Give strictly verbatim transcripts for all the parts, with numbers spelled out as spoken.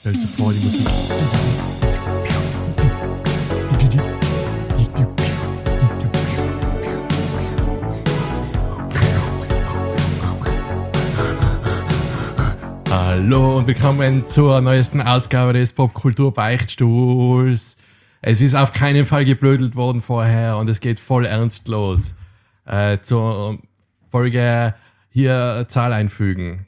Stellt sich vor, die Musik. Hallo und willkommen zur neuesten Ausgabe des Popkultur-Beichtstuhls. Es ist auf keinen Fall geblödelt worden vorher und es geht voll ernst los. Äh, zur Folge hier Zahl einfügen.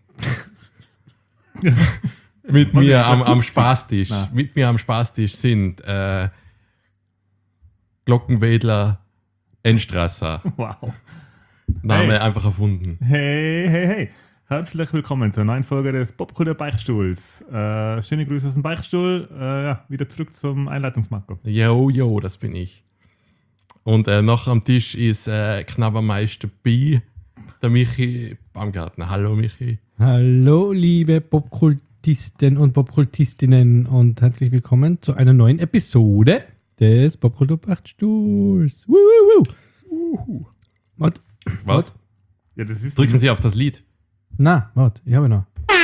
Mit mir am, am Spaßtisch. Nein. Mit mir am Spaßtisch sind äh, Glockenwedler Enstrasser. Wow. Name Hey. einfach erfunden. Hey, hey, hey. Herzlich willkommen zur neuen Folge des Popkultur-Beichtstuhls. Äh, schöne Grüße aus dem Beichtstuhl. Äh, ja, wieder zurück zum Einleitungsmarco. Jo, jo, das bin ich. Und äh, noch am Tisch ist äh, Knabbermeister B, der Michi Baumgartner. Hallo Michi. Hallo, liebe Popkultisten und Popkultistinnen und herzlich willkommen zu einer neuen Episode des Popkultur-Beichtstuhls. Woo, woo, woo. Was? Was? Ja, das ist Drücken Sie auf das Lied. Na, warte, ich habe noch. Sehr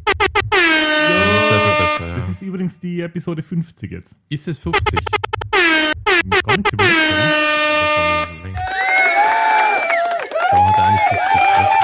viel besser, ja. Das ist übrigens die Episode fünfzig jetzt. Ist es fünfzig? Ich muss gar nichts überlegt, oder? So hat er eigentlich fünfzig.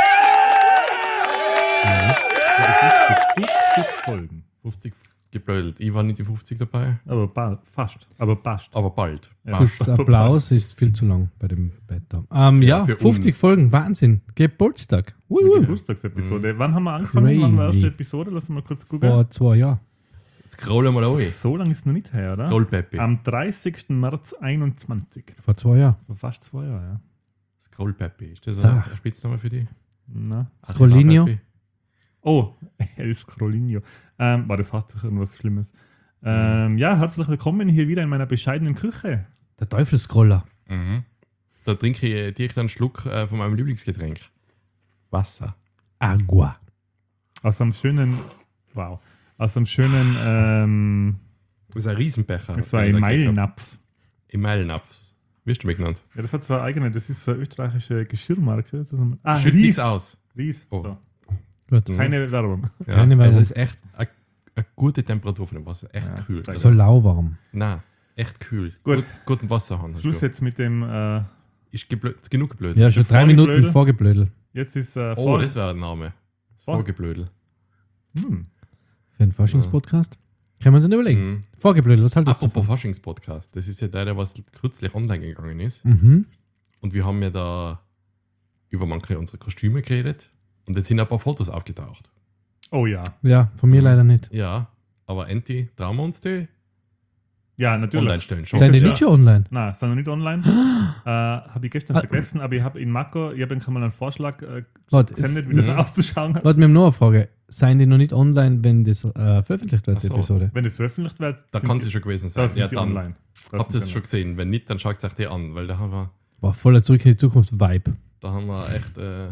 fünfzig, fünfzig Folgen. fünfzig geblödelt. Ich war nicht die fünfzig dabei, Aber ba- fast. Aber passt. aber bald. Ja. Das Applaus ist viel zu lang bei dem Bett. Ähm, Ja, ja, für fünfzig uns. Folgen, Wahnsinn. Geburtstag. Woo, Die woo. Geburtstagsepisode. Wann haben wir angefangen? Wann war die Crazy. erste Episode? Lass uns mal kurz gucken. Vor zwei Jahren. Scrollen wir da rein. So lange ist es noch nicht her, oder? Scrollpeppi. Am dreißigsten März einundzwanzig. Vor zwei Jahren. Vor fast zwei Jahren, ja. Scrollpeppi. Ist das Ach. ein Spitzname für dich? Na. Scrollinio. Arriva-Peppi? Oh, El Scrollinio. Ähm, war das heißt sicher irgendwas Schlimmes. Ähm, ja, herzlich willkommen hier wieder in meiner bescheidenen Küche. Der Teufelscroller. Mhm. Da trinke ich direkt einen Schluck äh, von meinem Lieblingsgetränk. Wasser. Agua. Aus einem schönen, wow, aus einem schönen, ähm, Das ist ein Riesenbecher. das war den ein ich da gekriegt hab. Meilnapf. Emailenapf. Wirst du mir genannt? Ja, das hat zwar eigene, das ist eine österreichische Geschirrmarke. Das ist ein, ah, Schütt Ries. nichts aus. Ries. Oh. So. Gut. Mhm. Keine Werbung. Ja, Keine also Werbung. es ist echt eine, eine gute Temperatur von dem Wasser. Echt Ja, kühl. sehr So lauwarm. Nein, echt kühl. Gut. Gut, guten Wasserhahn. hast Schluss du. jetzt mit dem, äh, Ist geblöd, genug geblöd. Ja, schon drei Vorgeblödel. Minuten vorgeblödel. jetzt ist äh, Oh, vor, das wäre ein Name. Das Vor- Vorgeblödel. hm. Für einen Faschingspodcast. Können wir uns nicht überlegen. Mhm. Vorgeblödel, was haltest du Apropos davon? Faschings-Podcast. Das ist ja der, der was kürzlich online gegangen ist. Mhm. Und wir haben ja da über manche unserer Kostüme geredet. Und jetzt sind ein paar Fotos aufgetaucht. Oh ja. Ja, von mir leider nicht. Ja, aber Enti, trauen wir uns die Ja, natürlich. online stellen schon. Seid ihr ja- nicht schon online? Nein, sind noch nicht online. äh, habe ich gestern Ah. vergessen, aber ich habe in Marco, ich habe ihm mal einen Vorschlag äh, Warte, gesendet, jetzt- wie das Mhm. auszuschauen hat. Warte, wir haben noch eine Frage. Seien die noch nicht online, wenn das äh, veröffentlicht wird, Ach die so. Episode? Wenn es veröffentlicht wird, Da sind kann sie- sie schon gewesen sein. da sind Ja, sie dann online. Da habt sind ihr sie es schon gesehen. Wenn nicht, dann schaut es euch die an, weil da haben wir, War voller Zurück in die Zukunft Vibe. da haben wir echt. Äh,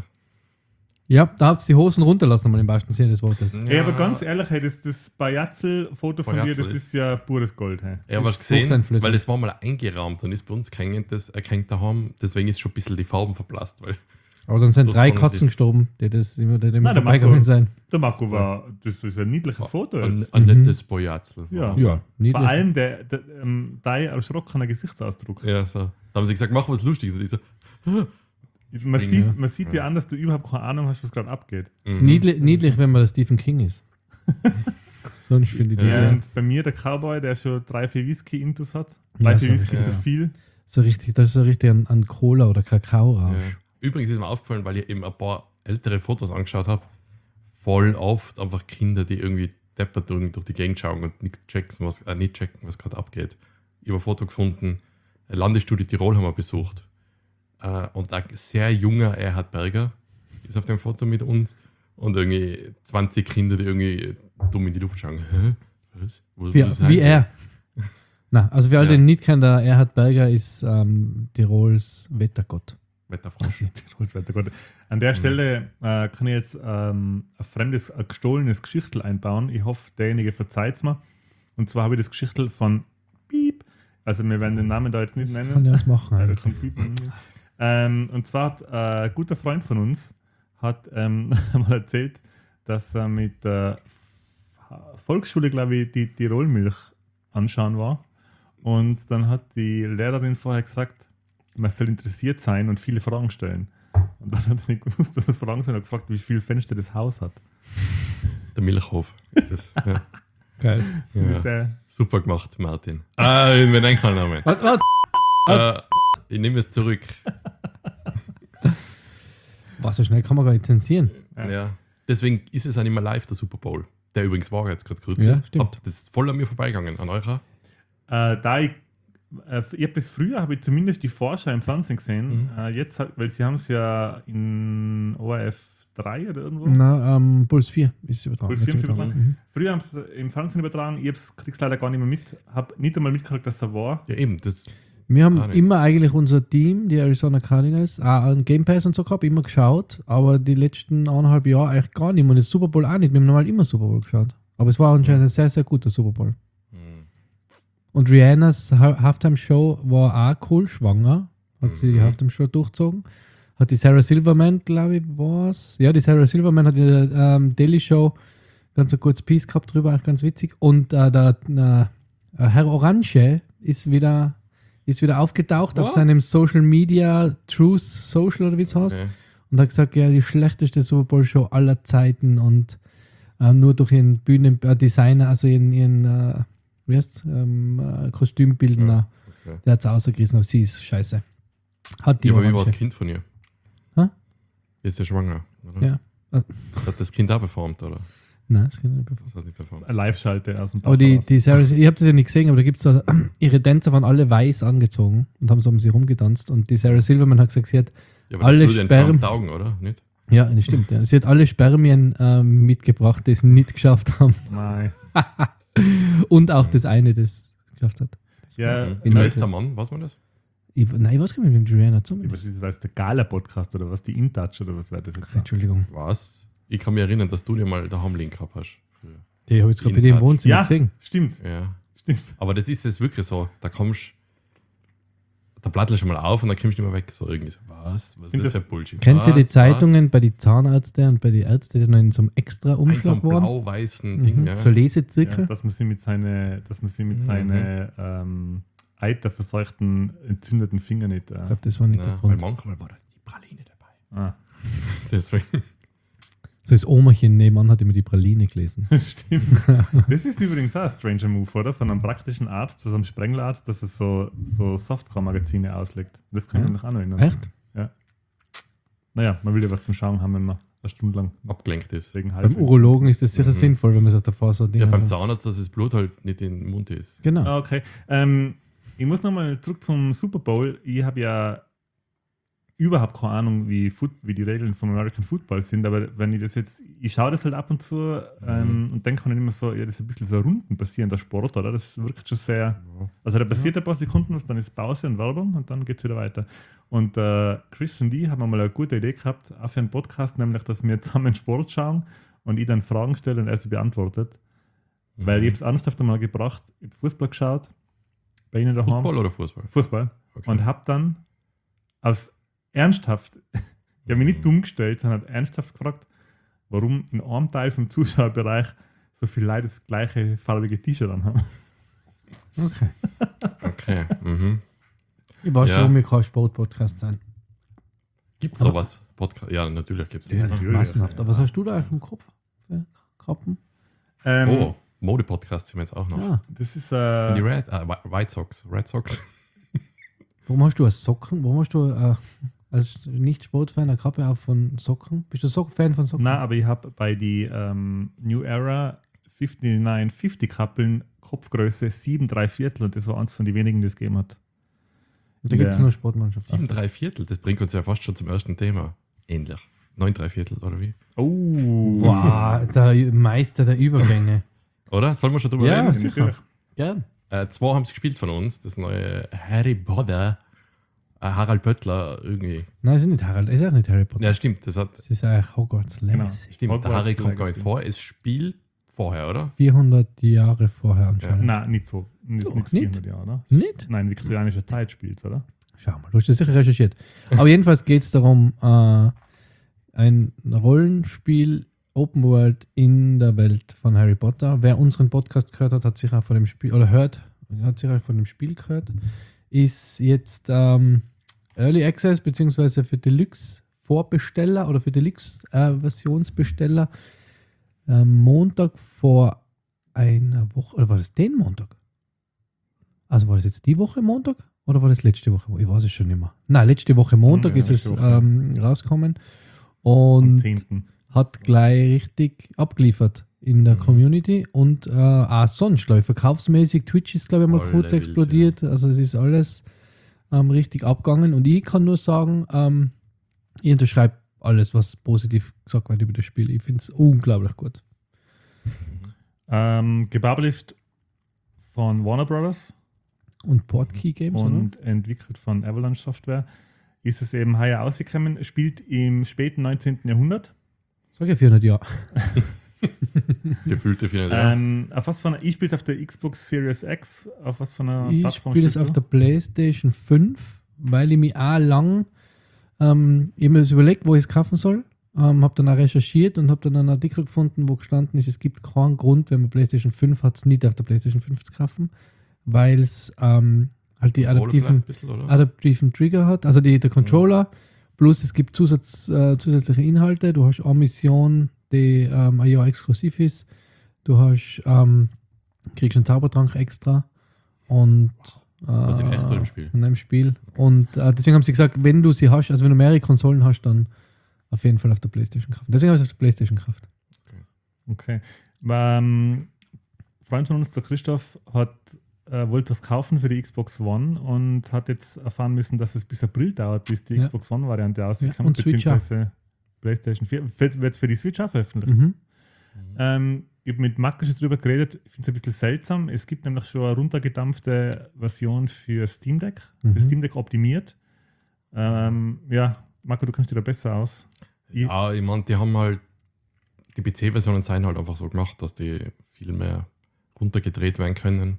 Ja, da habt ihr die Hosen runterlassen, mal im wahrsten Sinne des Wortes. online. Ey, aber ganz ehrlich, hey, das, das Bajatzel-Foto von dir, Bajatzel das ist- ist ja pures Gold. Hey. Ja, was Ist gesehen, fruchteinflößend. weil das war mal eingerahmt und ist bei uns gehängt, das erkennt daheim. Deswegen ist schon ein bisschen die Farben verblasst. Weil Aber dann sind Das drei sagen Katzen die- gestorben, die das immer, die immer Nein, der vorbeigegangen Marco- sein. Der Marco war, das ist ein niedliches Foto ein, jetzt. ein Mhm. nettes Bojatzel. Ja. Ja, niedlich. Vor allem der, der ähm, dein erschrockener Gesichtsausdruck. Ja, so. Da haben sie gesagt, mach was Lustiges. Und ich so, Man Ja. sieht, man sieht dir an, dass du überhaupt keine Ahnung hast, was gerade abgeht. ist mhm. niedlich, niedlich, wenn man der Stephen King ist. Sonst finde ich das Ja. ja. Und bei mir der Cowboy, der schon drei, vier Whisky-Intus hat. Drei, Ja, vier so Whisky richtig. zu viel. so richtig, das ist so richtig an, an Cola oder Kakao-Rausch. Ja. Übrigens ist mir aufgefallen, weil ich eben ein paar ältere Fotos angeschaut habe, voll oft einfach Kinder, die irgendwie deppert durch, durch die Gegend schauen und nicht checken, was, äh, nicht checken, was gerade abgeht. Ich habe ein Foto gefunden, Landesstudie Tirol haben wir besucht. Äh, und ein sehr junger Erhard Berger ist auf dem Foto mit uns und irgendwie zwanzig Kinder, die irgendwie dumm in die Luft schauen. Hä? Was? Wo, Wie, wo seid wie ihr? er. Na, also für alle, die Ja. ihn nicht kennen, der Erhard Berger ist ähm, Tirols Wettergott. Wetterfrosch. Tirols Wetter Gott. An der Stelle äh, kann ich jetzt ähm, ein fremdes, ein gestohlenes Geschichtel einbauen. Ich hoffe, derjenige verzeiht es mir. Und zwar habe ich das Geschichtel von Piep. Also wir werden den Namen da jetzt nicht Das nennen. kann ja was machen. Ja, Halt. das kann piepen. ähm, und zwar hat äh, ein guter Freund von uns hat ähm, mal erzählt, dass er mit äh, Volksschule, glaube ich, die Tirolmilch anschauen war. Und dann hat die Lehrerin vorher gesagt, man soll interessiert sein und viele Fragen stellen. Und dann hat er nicht gewusst, dass er Fragen sind. Er hat gefragt, wie viele Fenster das Haus hat. Der Milchhof. Das, ja. Geil. Ja. Sehr, Super gemacht, Martin. Ah, ich bin kein Name. Warte, warte. Äh, ich nehme es zurück. Was, so schnell kann man gar nicht zensieren. Ja. Ja. Deswegen ist es auch nicht mehr live, der Super Bowl. Der übrigens war jetzt gerade kurz. Ja, stimmt. Hab, das ist voll an mir vorbeigegangen. An eurer? Äh, da ich, äh, ich hab bis früher habe ich zumindest die Vorschau im Fernsehen gesehen. Mhm. Äh, jetzt, hat- weil sie haben es ja in O R F drei oder irgendwo. Na, ähm, Puls vier ist übertragen. Puls vier Jetzt ist übertragen. Mhm. Früher haben sie es im Fernsehen übertragen. Ich kriege es leider gar nicht mehr mit. Habe nicht einmal mitgekriegt, dass er war. Ja, eben. Das, Wir haben Gar nicht. immer eigentlich unser Team, die Arizona Cardinals, auch an Game Pass und so gehabt, immer geschaut, aber die letzten eineinhalb Jahre eigentlich gar nicht mehr. Und das Super Bowl auch nicht. Wir haben normal immer Super Bowl geschaut. Aber es war anscheinend ein sehr, sehr guter Super Bowl. hm. Und Rihannas Ha- Halftime-Show war auch cool, schwanger. Hat sie die Mhm. Halftime-Show durchgezogen. Hat die Sarah Silverman, glaube ich, war's. Ja, die Sarah Silverman hat in der ähm, Daily Show ganz ein kurzes Piece gehabt drüber, auch ganz witzig. Und äh, der äh, Herr Orange ist wieder, ist wieder aufgetaucht auf What? seinem Social Media, Truth Social oder wie es heißt. Okay. Und hat gesagt, ja, die schlechteste Super Bowl Show aller Zeiten und äh, nur durch ihren Bühnendesigner, also ihren, ihren äh, wie heißt's, ähm, äh, Kostümbildner, okay. der hat es ausgerissen, aber sie ist scheiße. Hat die Ja, aber wie war Orange. das Kind von ihr? Hä? Die ist ja schwanger, oder? Ja. Hat das Kind auch performt, oder? Nein, das kann ich nicht bevor. Das hat nicht performt. Eine Live-Schalte aus dem Bauch Aber die, raus. die Sarah, ich habe das ja nicht gesehen, aber da gibt es so, ihre Tänzer waren alle weiß angezogen und haben so um sie rumgetanzt. Und die Sarah Silverman hat gesagt, sie hat, Ja, aber Alle das würde den Sperren- Trump taugen, oder? Nicht? ja, das stimmt, ja. Sie hat alle Spermien ähm, mitgebracht, die es nicht geschafft haben. Nein. Und auch das eine, das geschafft hat. Ja, Mhm. in Wer Leute. ist der Mann? Weiß man das? Ich, nein, ich weiß gar nicht, mit dem Rihanna was zumindest. ist das als der Gala-Podcast oder was? Die InTouch oder was wäre das jetzt? Entschuldigung. Was? Ich kann mich erinnern, dass du dir mal daheim Link gehabt hast. Früher. Die habe ich jetzt gerade In bei dir im Touch. Wohnzimmer Ja, gesehen. stimmt. Ja. Stimmt. Aber das ist jetzt wirklich so. Da kommst da plattelst du mal auf und dann kommst du nicht mehr weg. So irgendwie so, was? Was ist Find das für das- Bullshit? Kennt was? ihr die Was? Zeitungen bei den Zahnärzten und bei den Ärzten, die noch in so einem extra Ein so Umschlag ein waren? blau-weißen Ding, Mhm. ja. So Lesezirkel. Ja, dass man sie mit seinen, dass man sie mit Mhm. seinen ähm, eiterverseuchten, entzündeten Fingern nicht. Ich Äh, glaube, das war nicht der Ja, weil Grund. manchmal war da die Praline dabei. ah, Deswegen. So das Omerchen nebenan hat immer die Praline gelesen. stimmt. Das ist übrigens auch ein stranger Move, oder? Von einem praktischen Arzt, von so einem Sprengelarzt, dass es so, so Softcore-Magazine auslegt. Das kann ich Ja. mich noch auch noch erinnern. Echt? Naja, man will ja was zum Schauen haben, wenn man eine Stunde lang Abgelenkt ist. wegen Beim Hals. Urologen ist das sicher Mhm. sinnvoll, wenn man sich davor so Dinge Ja, beim hat. Zahnarzt, dass das Blut halt nicht in den Mund ist. Genau. Ah, okay. Ähm, ich muss nochmal zurück zum Super Bowl. Ich habe ja überhaupt keine Ahnung, wie, Foot, wie die Regeln vom American Football sind, aber wenn ich das jetzt, ich schaue das halt ab und zu ähm, und denke mir dann immer so, ja, das ist ein bisschen so Runden passieren, der Sport, oder? Das wirkt schon sehr, also da passiert ein paar Sekunden was, dann ist Pause und Werbung und dann geht es wieder weiter. Und äh, Chris und ich haben mal eine gute Idee gehabt, auch für einen Podcast, nämlich, dass wir zusammen Sport schauen und ich dann Fragen stelle und er sie beantwortet. Weil ich habe es ernsthaft einmal gebracht, ich habe Fußball geschaut, bei Ihnen daheim. Football oder Fußball? Fußball. Okay. Und habe dann aus ernsthaft, ich habe mich nicht dumm gestellt, sondern habe ernsthaft gefragt, warum in einem Teil vom Zuschauerbereich so viele Leute das gleiche farbige T-Shirt anhaben. Okay. Okay. Mhm. Ich weiß Ja. schon, mir kein Sportpodcast sein. Gibt es sowas? Podcast? Ja, natürlich gibt es Ja, das. natürlich. Massenhaft. Aber was hast du da eigentlich im Kopf? Für Kappen? Ähm, Oh, Mode-Podcast haben wir jetzt auch noch. Ja. Das ist Die äh, Red, äh, White Sox. Red Sox. Warum hast du als Socken? Warum hast du äh, als Nicht-Sportfan eine Kappe auf von Socken? Bist du Sock- Fan von Socken? nein, aber ich habe bei die ähm, New Era neunundfünfzig fünfzig Kappeln Kopfgröße sieben drei Viertel und das war eins von den wenigen, die es gegeben hat. Da gibt es Ja. nur Sportmannschaft. Sieben drei Viertel, das bringt uns ja fast schon zum ersten Thema. Ähnlich. Neun drei Viertel, oder wie? Oh, Wow, der Meister der Übergänge. Oder? Sollen wir schon drüber Ja, reden? sicher. natürlich. Gern. Äh, zwei haben es gespielt von uns. Das neue Harry Potter. Äh, Harald Pöttler irgendwie. Nein, es ist nicht Harald, es ist auch nicht Harry Potter. Ja, stimmt. Das hat, Es ist eigentlich Hogwarts Legacy. stimmt, der Hogwarts Harry kommt gar nicht Legacy. vor. Es spielt vorher, oder? vierhundert Jahre vorher anscheinend. Nein, nicht so. Das ist Doch, nicht nicht? vierhundert Jahre, oder? Nicht? Nein, viktorianische Zeit spielt oder? Schau mal, du hast das sicher recherchiert. Aber jedenfalls geht es darum, äh, ein Rollenspiel Open World in der Welt von Harry Potter. Wer unseren Podcast gehört hat, hat sich auch von dem Spiel, oder hört, hat sich auch von dem Spiel gehört, ist jetzt ähm, Early Access beziehungsweise für Deluxe-Vorbesteller oder für Deluxe-Versionsbesteller äh, Montag vor einer Woche, oder war das den Montag? Also war das jetzt die Woche Montag? Oder war das letzte Woche? Ich weiß es schon nicht mehr. Nein, letzte Woche Montag Ja, ist es letzte Woche. ähm, rausgekommen. Am Und zehnten hat gleich richtig abgeliefert in der Mhm. Community. Und äh, auch sonst, glaube ich, verkaufsmäßig. Twitch ist, glaube ich, mal Voll kurz wild, explodiert. Also es ist alles ähm, richtig abgegangen. Und ich kann nur sagen, ähm, ich unterschreibe alles, was positiv gesagt wird über das Spiel. Ich finde es unglaublich gut. Ähm, gepublished von Warner Brothers Und Portkey Games, und entwickelt von Avalanche Software. Ist es eben heuer ausgekommen, spielt im späten neunzehnten Jahrhundert. Sag ich vierhundert Jahre. Gefühlte vierhundert Jahre. Ähm, auf was von, ich spiele es auf der Xbox Series X, auf was von einer Ich Plattform spiele es spielst auf du? der PlayStation fünf, weil ich mich auch lang ähm, ich hab mir das überlegt, wo ich es kaufen soll. Ähm, habe dann auch recherchiert und habe dann einen Artikel gefunden, wo gestanden ist, es gibt keinen Grund, wenn man PlayStation fünf hat, es nicht auf der PlayStation fünf zu kaufen, weil es ähm, halt die Controller vielleicht adaptiven, ein bisschen, oder? adaptiven Trigger hat, also die, der Controller, plus es gibt Zusatz, äh, zusätzliche Inhalte. Du hast eine Mission, die ähm, ein Jahr exklusiv ist. Du hast, ähm, kriegst einen Zaubertrank extra und äh, Was in echt oder im Spiel? in einem Spiel. Und äh, deswegen haben sie gesagt, wenn du sie hast, also wenn du mehrere Konsolen hast, dann auf jeden Fall auf der PlayStation kaufen. Deswegen habe ich es auf der PlayStation gekauft. Okay. Ähm, ein Freund von uns, der Christoph, hat, äh, wollte das kaufen für die Xbox One und hat jetzt erfahren müssen, dass es bis April dauert, bis die Ja. Xbox One-Variante Ja, rauskommt, und Switch beziehungsweise PlayStation vier. Wird es für die Switch auch veröffentlicht? Mhm. Ähm, ich habe mit Marco schon drüber geredet, ich finde es ein bisschen seltsam. Es gibt nämlich schon eine runtergedampfte Version für Steam Deck, Mhm. für Steam Deck optimiert. Ähm, ja, Marco, du kennst dich da besser aus. Ich, Ja, ich meine, die haben halt, die P C-Versionen sind halt einfach so gemacht, dass die viel mehr runtergedreht werden können.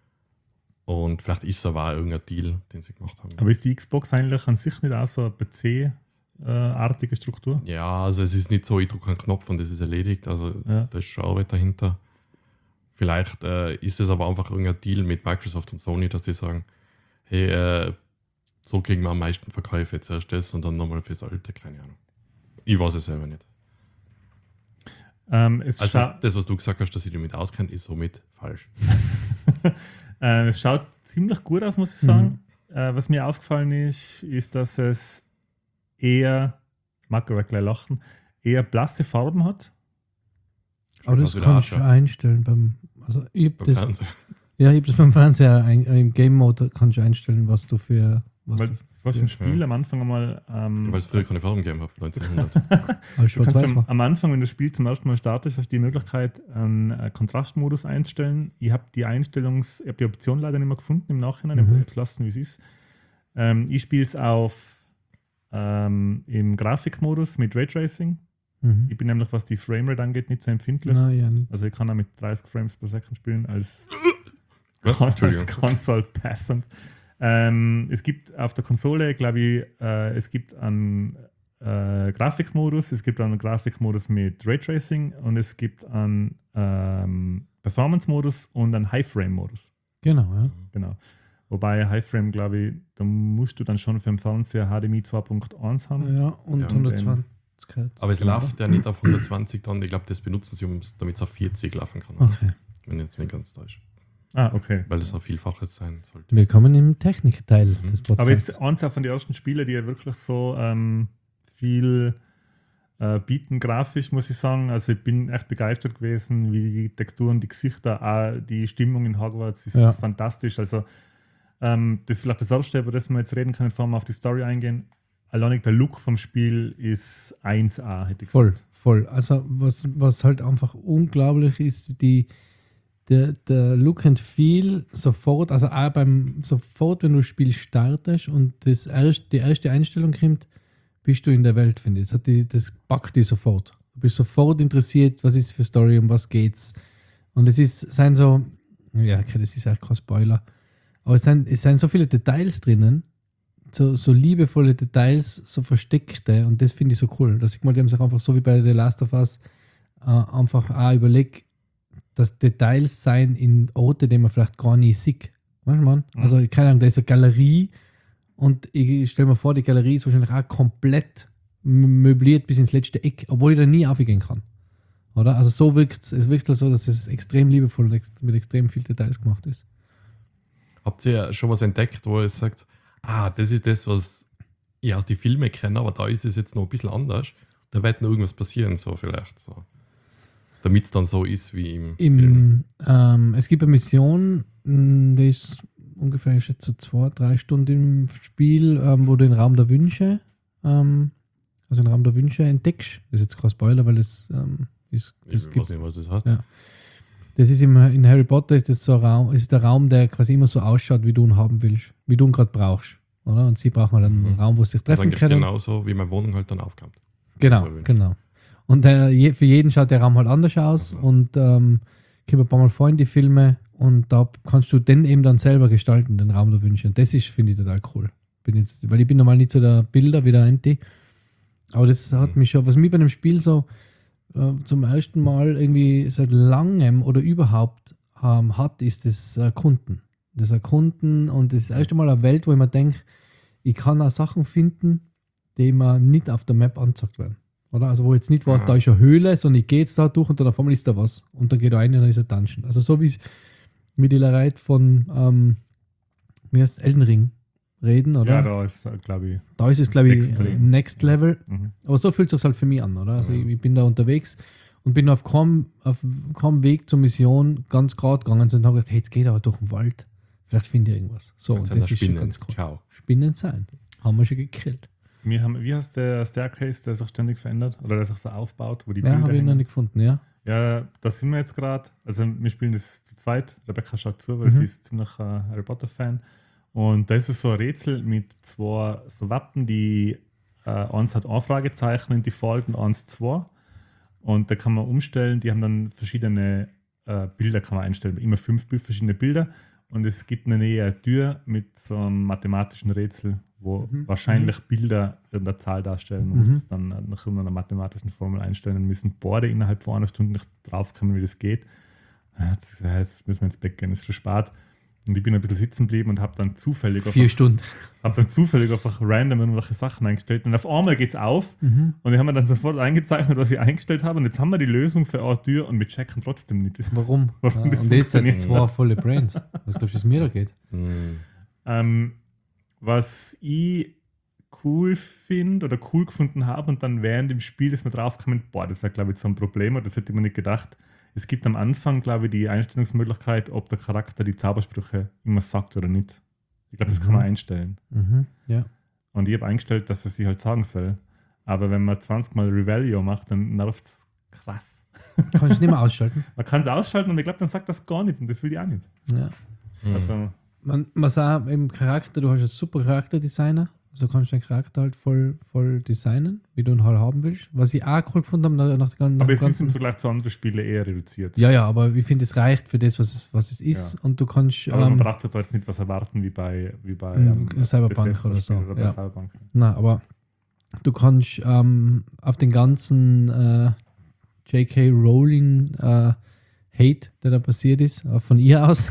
Und vielleicht ist es aber auch irgendein Deal, den sie gemacht haben. aber ist die Xbox eigentlich an sich nicht auch so eine P C-artige Struktur? Ja, also es ist nicht so, ich drücke einen Knopf und das ist erledigt. Also Ja. da ist schon Arbeit dahinter. Vielleicht äh, ist es aber einfach irgendein Deal mit Microsoft und Sony, dass die sagen, hey, äh, so kriegen wir am meisten Verkäufe. Zuerst das und dann nochmal fürs Alte, keine Ahnung. Ich weiß es selber nicht. Ähm, es, Also scha das, was du gesagt hast, dass ich damit auskenne, ist somit falsch. äh, es schaut ziemlich gut aus, muss ich sagen. Äh, was mir aufgefallen ist, ist, dass es eher, ich mag aber gleich lachen, eher blasse Farben hat. Aber das Schaut wieder kannst du aus, ja. einstellen beim, also ich hab Beim das, Fernseher. ja, ich hab das beim Fernseher ein, im Game Mode kannst du einstellen, was du für was Weil du du hast im ja. Spiel am Anfang einmal. Ähm, Weil es früher keine Farben gegeben hat, neunzehnhundert. als Du kannst schwarz-weiß schon war. am Anfang, wenn du das Spiel zum ersten Mal startest, hast du die Möglichkeit, einen äh, Kontrastmodus einzustellen. Ich habe die Einstellungs-, ich habe die Option leider nicht mehr gefunden im Nachhinein, ich Mhm. habe es lassen, wie es ist. Ähm, ich spiele es auf ähm, im Grafikmodus mit Raytracing. Mhm. Ich bin nämlich, was die Framerate angeht, nicht so empfindlich. Nein, ja nicht. Also ich kann auch mit dreißig Frames per Second spielen als, Was? als Entschuldigung. Console Peasant. Ähm, es gibt auf der Konsole, glaube ich, äh, es gibt einen äh, Grafikmodus, es gibt einen Grafikmodus mit Raytracing und es gibt einen ähm, Performance-Modus und einen High-Frame-Modus. Genau, ja. Genau. Wobei High-Frame, glaube ich, da musst du dann schon für den Fernseher H D M I zwei Punkt eins haben. Ja, und Ja, und hundertzwanzig Hertz. Aber es Genau. läuft ja nicht auf hundertzwanzig dann. Ich glaube, das benutzen sie, um's- damit es auf vierzig laufen kann. Okay. Wenn jetzt mir ganz täuscht. Ah, okay. Weil es ein Vielfaches sein sollte. Willkommen im Technikteil Mhm. des Aber es Podcasts. ist eins auch von den ersten Spielen, die ja wirklich so ähm, viel äh, bieten, grafisch, muss ich sagen. Also ich bin echt begeistert gewesen, wie die Texturen, die Gesichter, auch die Stimmung in Hogwarts ist Ja. fantastisch. Also ähm, das ist vielleicht das Erste, über das wir jetzt reden können, bevor wir auf die Story eingehen. Alleinig der Look vom Spiel ist eins A, hätte ich Voll, gesagt. voll. Also was, was halt einfach unglaublich ist, die, der, der Look and Feel sofort, also auch beim sofort, wenn du das Spiel startest und das erst, die erste Einstellung kommt, bist du in der Welt, finde ich. Das, hat die, das packt dich sofort. Du bist sofort interessiert, was ist für Story, um was geht's. Und es ist, sind so, ja, okay, das ist echt kein Spoiler, aber es sind, es sind so viele Details drinnen, so, so liebevolle Details, so versteckte, und das finde ich so cool. Da sieht man, die haben sich einfach so wie bei The Last of Us äh, einfach auch überlege, dass Details sein in Orte, die man vielleicht gar nicht sieht. Weißt du, man? Mhm. Also, keine Ahnung, da ist eine Galerie und ich stelle mir vor, die Galerie ist wahrscheinlich auch komplett m- möbliert bis ins letzte Eck, obwohl ich da nie aufgehen kann. Oder? Also, so wirkt es. Es wirkt so, dass es extrem liebevoll und ex- mit extrem viel Details gemacht ist. Habt ihr schon was entdeckt, wo ihr sagt, ah, das ist das, was ich aus den Filmen kenne, aber da ist es jetzt noch ein bisschen anders. Da wird noch irgendwas passieren, so vielleicht. So. Damit es dann so ist wie im, Film. Im, ähm, es gibt eine Mission, mh, die ist ungefähr ich schätze, so zwei, drei Stunden im Spiel, ähm, wo du den Raum der Wünsche, ähm, also den Raum der Wünsche entdeckst. Das ist jetzt kein Spoiler, weil es ähm, ist, das Ich gibt, weiß nicht, was das heißt. Ja. Das ist im, in Harry Potter ist das so ein Raum, ist der Raum, der quasi immer so ausschaut, wie du ihn haben willst, wie du ihn gerade brauchst. Oder? Und sie brauchen halt einen Mhm. Raum, wo sie sich Das ist treffen eigentlich können. genauso, wie meine Wohnung halt dann aufkommt. Genau, So, genau. Und der, je, für jeden schaut der Raum halt anders aus Also. und ähm, kommt ein paar Mal vor in die Filme und da kannst du den eben dann selber gestalten, den Raum der Wünsche. Und das ist, finde ich, total cool. Bin jetzt, weil ich bin normal nicht so der Bilder wie der Anti. Aber das hat Mhm. mich schon, was mich bei dem Spiel so äh, zum ersten Mal irgendwie seit langem oder überhaupt ähm, hat, ist das Erkunden. Das Erkunden und das erste Mal eine Welt, wo ich mir denke, ich kann auch Sachen finden, die mir nicht auf der Map angezeigt werden. Oder? Also wo jetzt nicht was, Aha. da ist eine Höhle, sondern ich gehe jetzt da durch und dann auf einmal ist da was. Und dann geht da rein und dann ist ein Dungeon. Also so wie es mit der Reit von ähm, wie heißt Elden Ring reden, oder? Ja, da ist, glaube ich. Da ist es, glaube ich, Extrem. Next Level. Mhm. Aber so fühlt es sich halt für mich an, oder? Also Ja. ich, ich bin da unterwegs und bin auf keinem, auf keinem Weg zur Mission ganz gerade gegangen und habe gedacht, hey, jetzt geht aber durch den Wald. Vielleicht finde ich irgendwas. So, Jetzt und sind das da ist schon Spinnen. ganz cool. Ciao. Spinnen sein. Haben wir schon gekillt. Wir haben, wie heißt der Staircase, der sich ständig verändert oder der sich so aufbaut, wo die Ja, Bilder habe ich noch hängen? nicht gefunden, ja. Ja, da sind wir jetzt gerade. Also wir spielen das zu zweit. Rebecca schaut zu, weil Mhm. sie ist ziemlich äh, Harry Potter-Fan. Und da ist es so ein Rätsel mit zwei so Wappen, die äh, eins hat ein Fragezeichen in die Falten, eins zwei. Und da kann man umstellen, die haben dann verschiedene äh, Bilder kann man einstellen. Immer fünf Bild- verschiedene Bilder. Und es gibt eine Nähe eine Tür mit so einem mathematischen Rätsel, wo Mhm. wahrscheinlich Bilder irgendeine Zahl darstellen. Man Mhm. muss das dann nach irgendeiner mathematischen Formel einstellen und müssen beide innerhalb von einer Stunde nicht draufkommen, wie das geht. Jetzt, jetzt müssen wir ins Bett gehen, es ist schon spät. Und ich bin ein bisschen sitzen geblieben und habe dann zufällig Vier einfach, Stunden. hab dann zufällig einfach random irgendwelche Sachen eingestellt. Und auf einmal geht es auf Mhm. und ich habe mir dann sofort eingezeichnet, was ich eingestellt habe. Und jetzt haben wir die Lösung für eine Tür und wir checken trotzdem nicht. Warum? Warum ja, das und das sind funktioniert. zwei volle Brains. Was glaubst du, wie es mir da geht? Mhm. Ähm, was ich cool finde oder cool gefunden habe und dann während dem Spiel ist mir draufgekommen, boah, das wäre glaube ich so ein Problem und das hätte ich mir nicht gedacht. Es gibt am Anfang, glaube ich, die Einstellungsmöglichkeit, ob der Charakter die Zaubersprüche immer sagt oder nicht. Ich glaube, das kann man Mhm. einstellen. Mhm. Ja. Und ich habe eingestellt, dass er sie halt sagen soll. Aber wenn man zwanzig Mal Revelio macht, dann nervt es krass. Kannst du nicht mehr ausschalten. Man kann es ausschalten und ich glaube, dann sagt das gar nicht und das will ich auch nicht. Ja. Mhm. Also, Man, man sagt im Charakter, du hast einen super Charakterdesigner, also kannst du den Charakter halt voll, voll designen, wie du ihn halt haben willst. Was ich auch cool gefunden habe, nach, nach, der gan- nach aber dem es ist ganzen... im Vergleich zu anderen Spielen eher reduziert. Ja, ja, aber ich finde, es reicht für das, was es, was es ist. Ja. Und du kannst... Aber man Ähm, braucht halt jetzt nicht was erwarten wie bei, wie bei Mhm, ähm, Cyberpunk Bethesda oder so, Spielen Oder bei ja. Cyberpunk. na, aber du kannst ähm, auf den ganzen äh, J K. Rowling äh, Hate, der da passiert ist, äh, von ihr aus,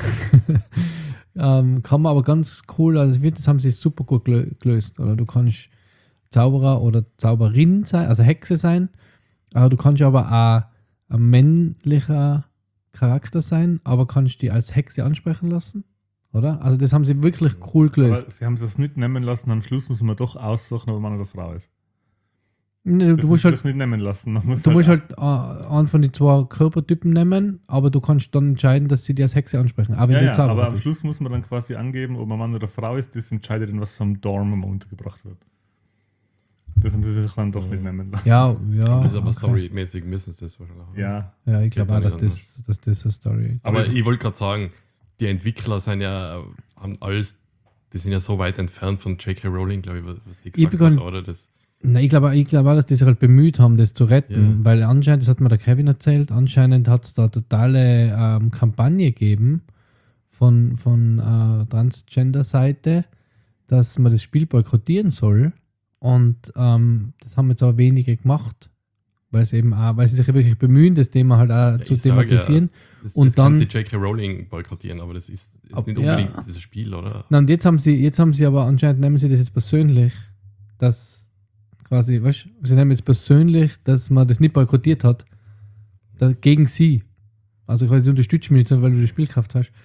ähm, kann man aber ganz cool, also ich finde, das haben sie super gut gelö- gelöst. Oder du kannst Zauberer oder Zauberin sein, also Hexe sein, aber du kannst aber auch ein männlicher Charakter sein, aber kannst die als Hexe ansprechen lassen, oder? Also das haben sie wirklich cool gelöst. Aber sie haben es das nicht nehmen lassen, am Schluss muss man doch aussuchen, ob man Mann oder Frau ist. Nee, du, Das du muss musst halt sich nicht nehmen lassen. Man muss Du musst halt, halt äh, einen von den zwei Körpertypen nehmen, aber du kannst dann entscheiden, dass sie dir als Hexe ansprechen. Aber wenn ja, du ja, Zauberer aber am bist. Schluss muss man dann quasi angeben, ob man Mann oder Frau ist. Das entscheidet dann, was am Dorm immer untergebracht wird. Das haben sie sich dann doch Mhm. nicht nehmen lassen. Ja, ja. Das ist aber okay. storymäßig, müssen sie das wahrscheinlich auch. Ja, Ja, ich Geht glaube ja auch, dass nicht das, dass das eine Story Aber Aber es- ich wollte gerade sagen, die Entwickler sind ja, haben alles, die sind ja so weit entfernt von J K. Rowling, glaube ich, was die Ich gesagt begann- hat, oder? Das, Nein, ich glaube ich glaub auch, dass die sich halt bemüht haben, das zu retten, Ja. weil anscheinend, das hat mir der Kevin erzählt, anscheinend hat es da totale ähm, Kampagne gegeben von, von äh, Transgender-Seite, dass man das Spiel boykottieren soll und ähm, das haben jetzt aber wenige gemacht, weil es eben auch, weil sie sich ja wirklich bemühen, das Thema halt auch Ja, zu ich sag thematisieren. ja, das, Und das dann- kann sie J K. Rowling boykottieren, aber das ist jetzt Ab- nicht ja. unbedingt dieses Spiel, oder? Na, und jetzt haben sie, jetzt haben sie aber anscheinend nehmen sie das jetzt persönlich, dass quasi, weißt du, sie nehmen jetzt persönlich, dass man das nicht boykottiert hat, da, gegen sie. Also quasi du unterstützt mich nicht, sondern weil du die Spielkraft hast.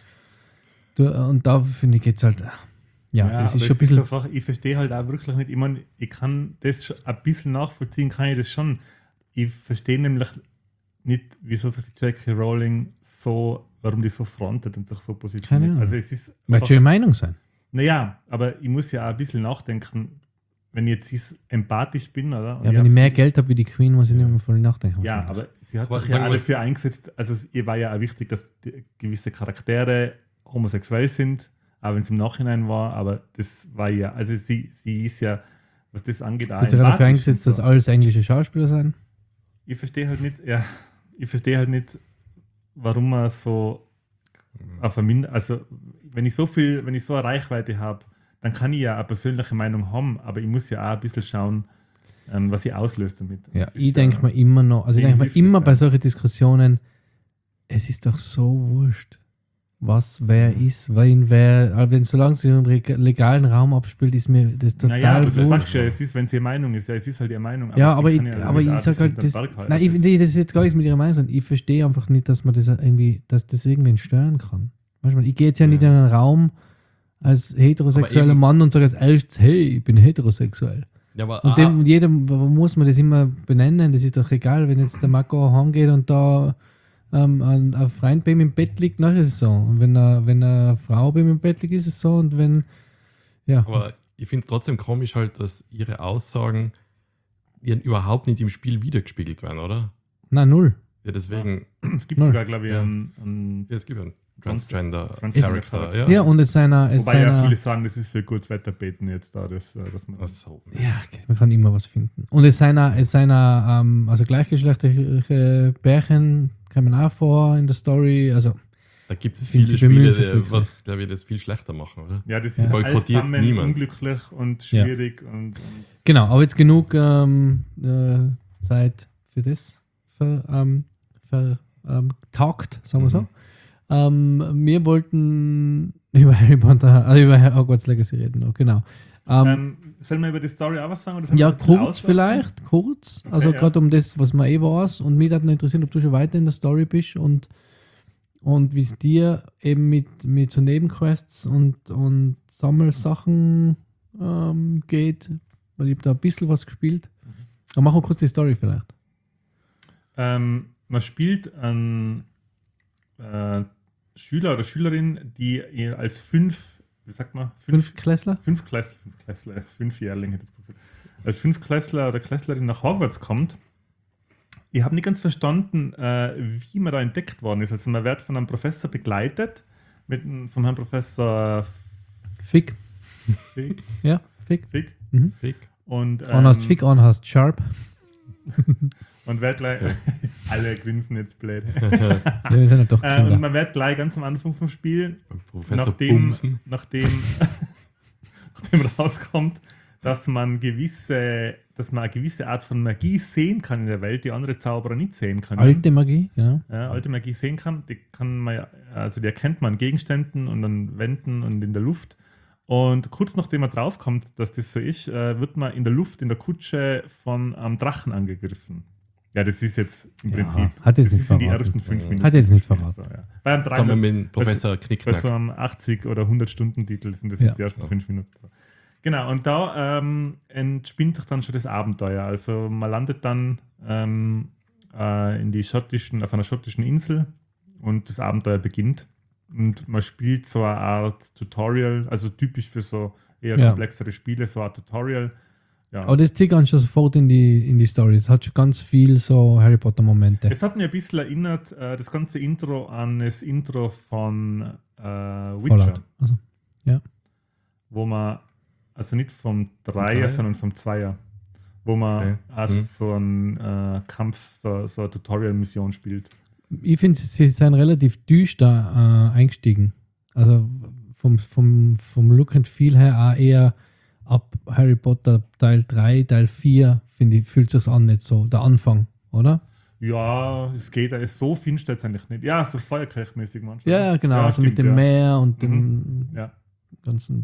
Du, und da finde ich jetzt halt, ja, das ist aber schon ein es bisschen. einfach, ich verstehe halt auch wirklich nicht, ich meine, ich kann das schon ein bisschen nachvollziehen, kann ich das schon. Ich verstehe nämlich nicht, wieso sich die J K. Rowling so, warum die so frontet und sich so Keine positioniert. Ahnung. Also es ist Möchte schon ihre Meinung sein. naja, aber ich muss ja auch ein bisschen nachdenken, wenn ich jetzt ist, empathisch bin, oder? Und Ja, wenn hab ich mehr viel- Geld habe wie die Queen, muss ich nicht mehr voll nachdenken. Ja, aber sie hat Aber sich sagen ja wir auch es- dafür eingesetzt, also es- ihr war ja auch wichtig, dass die, gewisse Charaktere homosexuell sind, auch wenn es im Nachhinein war, aber das war ja, also sie, sie ist ja, was das angeht, Sie hat sich auch dafür eingesetzt, dass alles englische Schauspieler sein. Ich verstehe halt nicht, ja, ich verstehe halt nicht, warum man so auf eine Min- also wenn ich so viel, wenn ich so eine Reichweite habe, dann kann ich ja eine persönliche Meinung haben, aber ich muss ja auch ein bisschen schauen, ähm, was sie auslöst damit. Ja, Das ist ich denke mir immer noch, also ich wem denke mir hilft das immer denn? bei solchen Diskussionen, es ist doch so wurscht, was wer ist, wen wer, aber wenn solange es sich im reg- legalen Raum abspielt, ist mir das total Naja, aber das wurscht. sagst du ja, es ist, wenn es ihre Meinung ist, ja, es ist halt ihre Meinung. Ja, sie aber ich, kann ja aber nicht ich auch sag halt, hinterm das, Berg halten. nein, ich, Das ist- nee, das ist jetzt gar nichts mit ihrer Meinung, sondern ich verstehe einfach nicht, dass man das irgendwie, dass das irgendwen stören kann. Weißt du, ich gehe jetzt ja nicht in einen Raum als heterosexueller Aber eben- Mann und sage als erstes, hey, ich bin heterosexuell. Ah. Ja, aber Und ah, dem, jedem muss man das immer benennen, das ist doch egal, wenn jetzt der Marco heimgeht und da ähm, ein, ein Freund bei ihm im Bett liegt, dann ist es so. Und wenn, er, wenn eine Frau bei ihm im Bett liegt, ist es so. Und wenn, ja. aber ich finde es trotzdem komisch halt, dass ihre Aussagen die überhaupt nicht im Spiel wiedergespiegelt werden, oder? Na, null. Ja, deswegen, Es gibt Null. sogar, glaube ich, Ja. einen, einen ja, es gibt einen Trans- Transgender Transgender Charakter. Charakter. Ja, Ja, und es seiner. Es Wobei ja seiner viele sagen, das ist für Kurzwetterbeten jetzt da, dass, äh, dass man. Ach so. ja, man kann immer was finden. Und es seiner, es seiner ähm, also gleichgeschlechtliche Pärchen kommen auch vor in der Story. Also, Da gibt es Ich finde, viele sie bemühen Spiele, sich die, wirklich. was, glaube ich, das viel schlechter machen, oder? Ja, das Ja. ist alles Boykottiert zusammen niemand. unglücklich und schwierig und, und genau, aber jetzt genug ähm, äh, Zeit für das ver, ähm, ver, ähm, tagt, sagen wir so. Mhm. Ähm, wir wollten über Harry Potter, also über Hogwarts Legacy reden, noch, genau. Ähm, ähm, sollen wir über die Story auch was sagen? Oder sollen wir ja, das ein bisschen kurz auslassen? vielleicht, kurz. Okay, also ja. gerade um das, was man eh weiß. Und mich hat noch interessiert, ob du schon weiter in der Story bist und, und wie es dir eben mit, mit so Nebenquests und, und Sammelsachen ähm, geht. Weil ich habe da ein bisschen was gespielt. Aber machen wir kurz die Story vielleicht. Ähm, man spielt einen äh, Schüler oder Schülerin, die ihr als fünf, wie sagt man, Fünf Klässler? fünf Klässler, fünf Klässler, Fünfjährling hätte ich jetzt gesagt, als fünf Klässler oder Klässlerin nach Hogwarts kommt. Ich habe nicht ganz verstanden, äh, wie man da entdeckt worden ist. Also man wird von einem Professor begleitet, mit, einem- vom Herrn Professor Fick. Fick. Ja, Fick. Fick. Fick. Und, On hast ähm, Fick, on hast Sharp. und wird gleich, alle grinsen jetzt blöd. Ja, wir sind ja doch Äh, Kinder. und man wird gleich ganz am Anfang vom Spiel, Professor nachdem, Bumsen. nachdem, nachdem rauskommt, dass man gewisse, dass man eine gewisse Art von Magie sehen kann in der Welt, die andere Zauberer nicht sehen können. Alte Magie, genau. Ja, alte Magie sehen kann, die kann man ja, also die erkennt man an Gegenständen und an Wänden und in der Luft. Und kurz nachdem man draufkommt, dass das so ist, äh, wird man in der Luft, in der Kutsche von einem Drachen angegriffen. Ja, das ist jetzt im Ja, Prinzip, hat jetzt das nicht ist in die verraten. ersten fünf Ja. Minuten. Hat jetzt nicht Spiel, verraten. so, ja. Bei einem Zusammen Drachen, mit Professor bei Knickknack. so einem achtzig- oder hundert-Stunden-Titel sind das Ja. jetzt die ersten fünf Minuten. So. Genau, und da ähm, entspinnt sich dann schon das Abenteuer. Also man landet dann ähm, äh, in die schottischen, auf einer schottischen Insel und das Abenteuer beginnt. Und man spielt so eine Art Tutorial, also typisch für so eher Ja. komplexere Spiele, so ein Tutorial. Ja. Aber das zieht ganz schon sofort in die, in die Story. Es hat schon ganz viel so Harry Potter-Momente. Es hat mir ein bisschen erinnert, äh, das ganze Intro an das Intro von äh, Witcher, Fallout. Also, wo man, also nicht vom Dreier, Dreier? sondern vom Zweier, wo man Okay. als Mhm. so ein äh, Kampf, so, so eine Tutorial-Mission spielt. ich finde, sie sind relativ düster äh, eingestiegen. Also vom, vom, vom Look and Feel her auch eher ab Harry Potter Teil drei, Teil vier, finde ich, fühlt sich an nicht so. Der Anfang, oder? oder? Ja, es geht, es ist so finster jetzt eigentlich nicht. Ja, so Feuerkelchmäßig manchmal. Ja, genau, Ja, also stimmt, mit dem ja. Meer und dem Mhm. Ja. ganzen.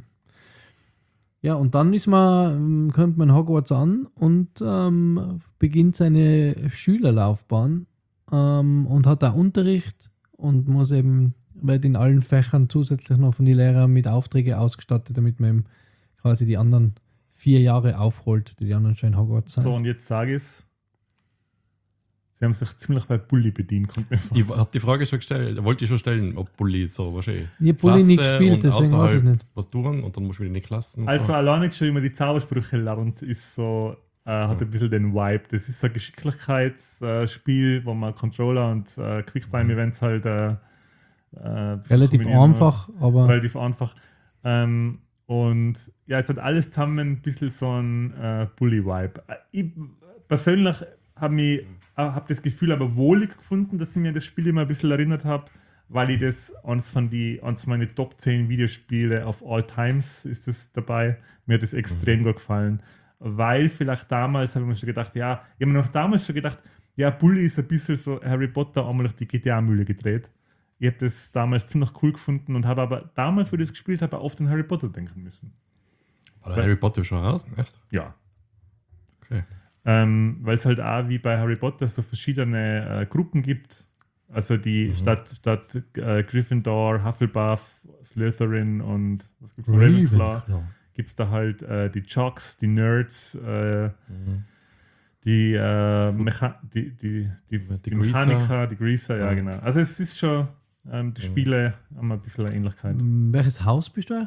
Ja, und dann ist man, ähm, kommt man in Hogwarts an und ähm, beginnt seine Schülerlaufbahn ähm, und hat da Unterricht und muss eben, wird in allen Fächern zusätzlich noch von den Lehrern mit Aufträgen ausgestattet, damit man eben quasi die anderen vier Jahre aufholt, die die anderen schon in Hogwarts sind. So, und jetzt sage ich es. Sie haben sich ziemlich bei Bully bedient, kommt mir vor. Ich habe die Frage schon gestellt, wollte ich schon stellen, ob Bulli so wahrscheinlich. Ich habe Bulli nie Klasse gespielt, und deswegen weiß ich es außerhalb nicht. was tun und dann musst du wieder in die Klassen. und Also so. alleine schon immer die Zaubersprüche lernt, ist so, äh, hat ein bisschen den Vibe. Das ist so ein Geschicklichkeitsspiel, wo man Controller und äh, Quicktime-Events halt äh, äh, ein bisschen Relativ kombinieren einfach, muss. aber Relativ einfach. Ähm, und ja, es hat alles zusammen ein bisschen so ein äh, Bully-Vibe. Äh, Ich persönlich habe mich habe das Gefühl aber wohlig gefunden, dass ich mir das Spiel immer ein bisschen erinnert habe, weil ich das eins von die eins meiner Top zehn Videospiele of all times ist das dabei. Mir hat das extrem Mhm. gut gefallen, weil vielleicht damals habe ich mir schon gedacht, ja, ich habe mir noch damals schon gedacht, ja, Bully ist ein bisschen so Harry Potter einmal durch die G T A-Mühle gedreht. Ich habe das damals ziemlich cool gefunden und habe aber damals, wo ich das gespielt habe, oft an Harry Potter denken müssen. War der Harry Potter schon raus? Echt? Ja. Okay. Ähm, weil es halt auch wie bei Harry Potter so verschiedene äh, Gruppen gibt. Also die Mhm. statt, statt äh, Gryffindor, Hufflepuff, Slytherin und was gibt's noch? Ravenclaw, gibt es da halt äh, die Jocks, die Nerds, äh, Mhm. die, äh, Mecha die, die, die, die, Die Mechaniker, Greaser. die Greaser, ja, Ja. genau. Also es ist schon, ähm, die Mhm. Spiele haben ein bisschen eine Ähnlichkeit. m, welches Haus bist du eigentlich?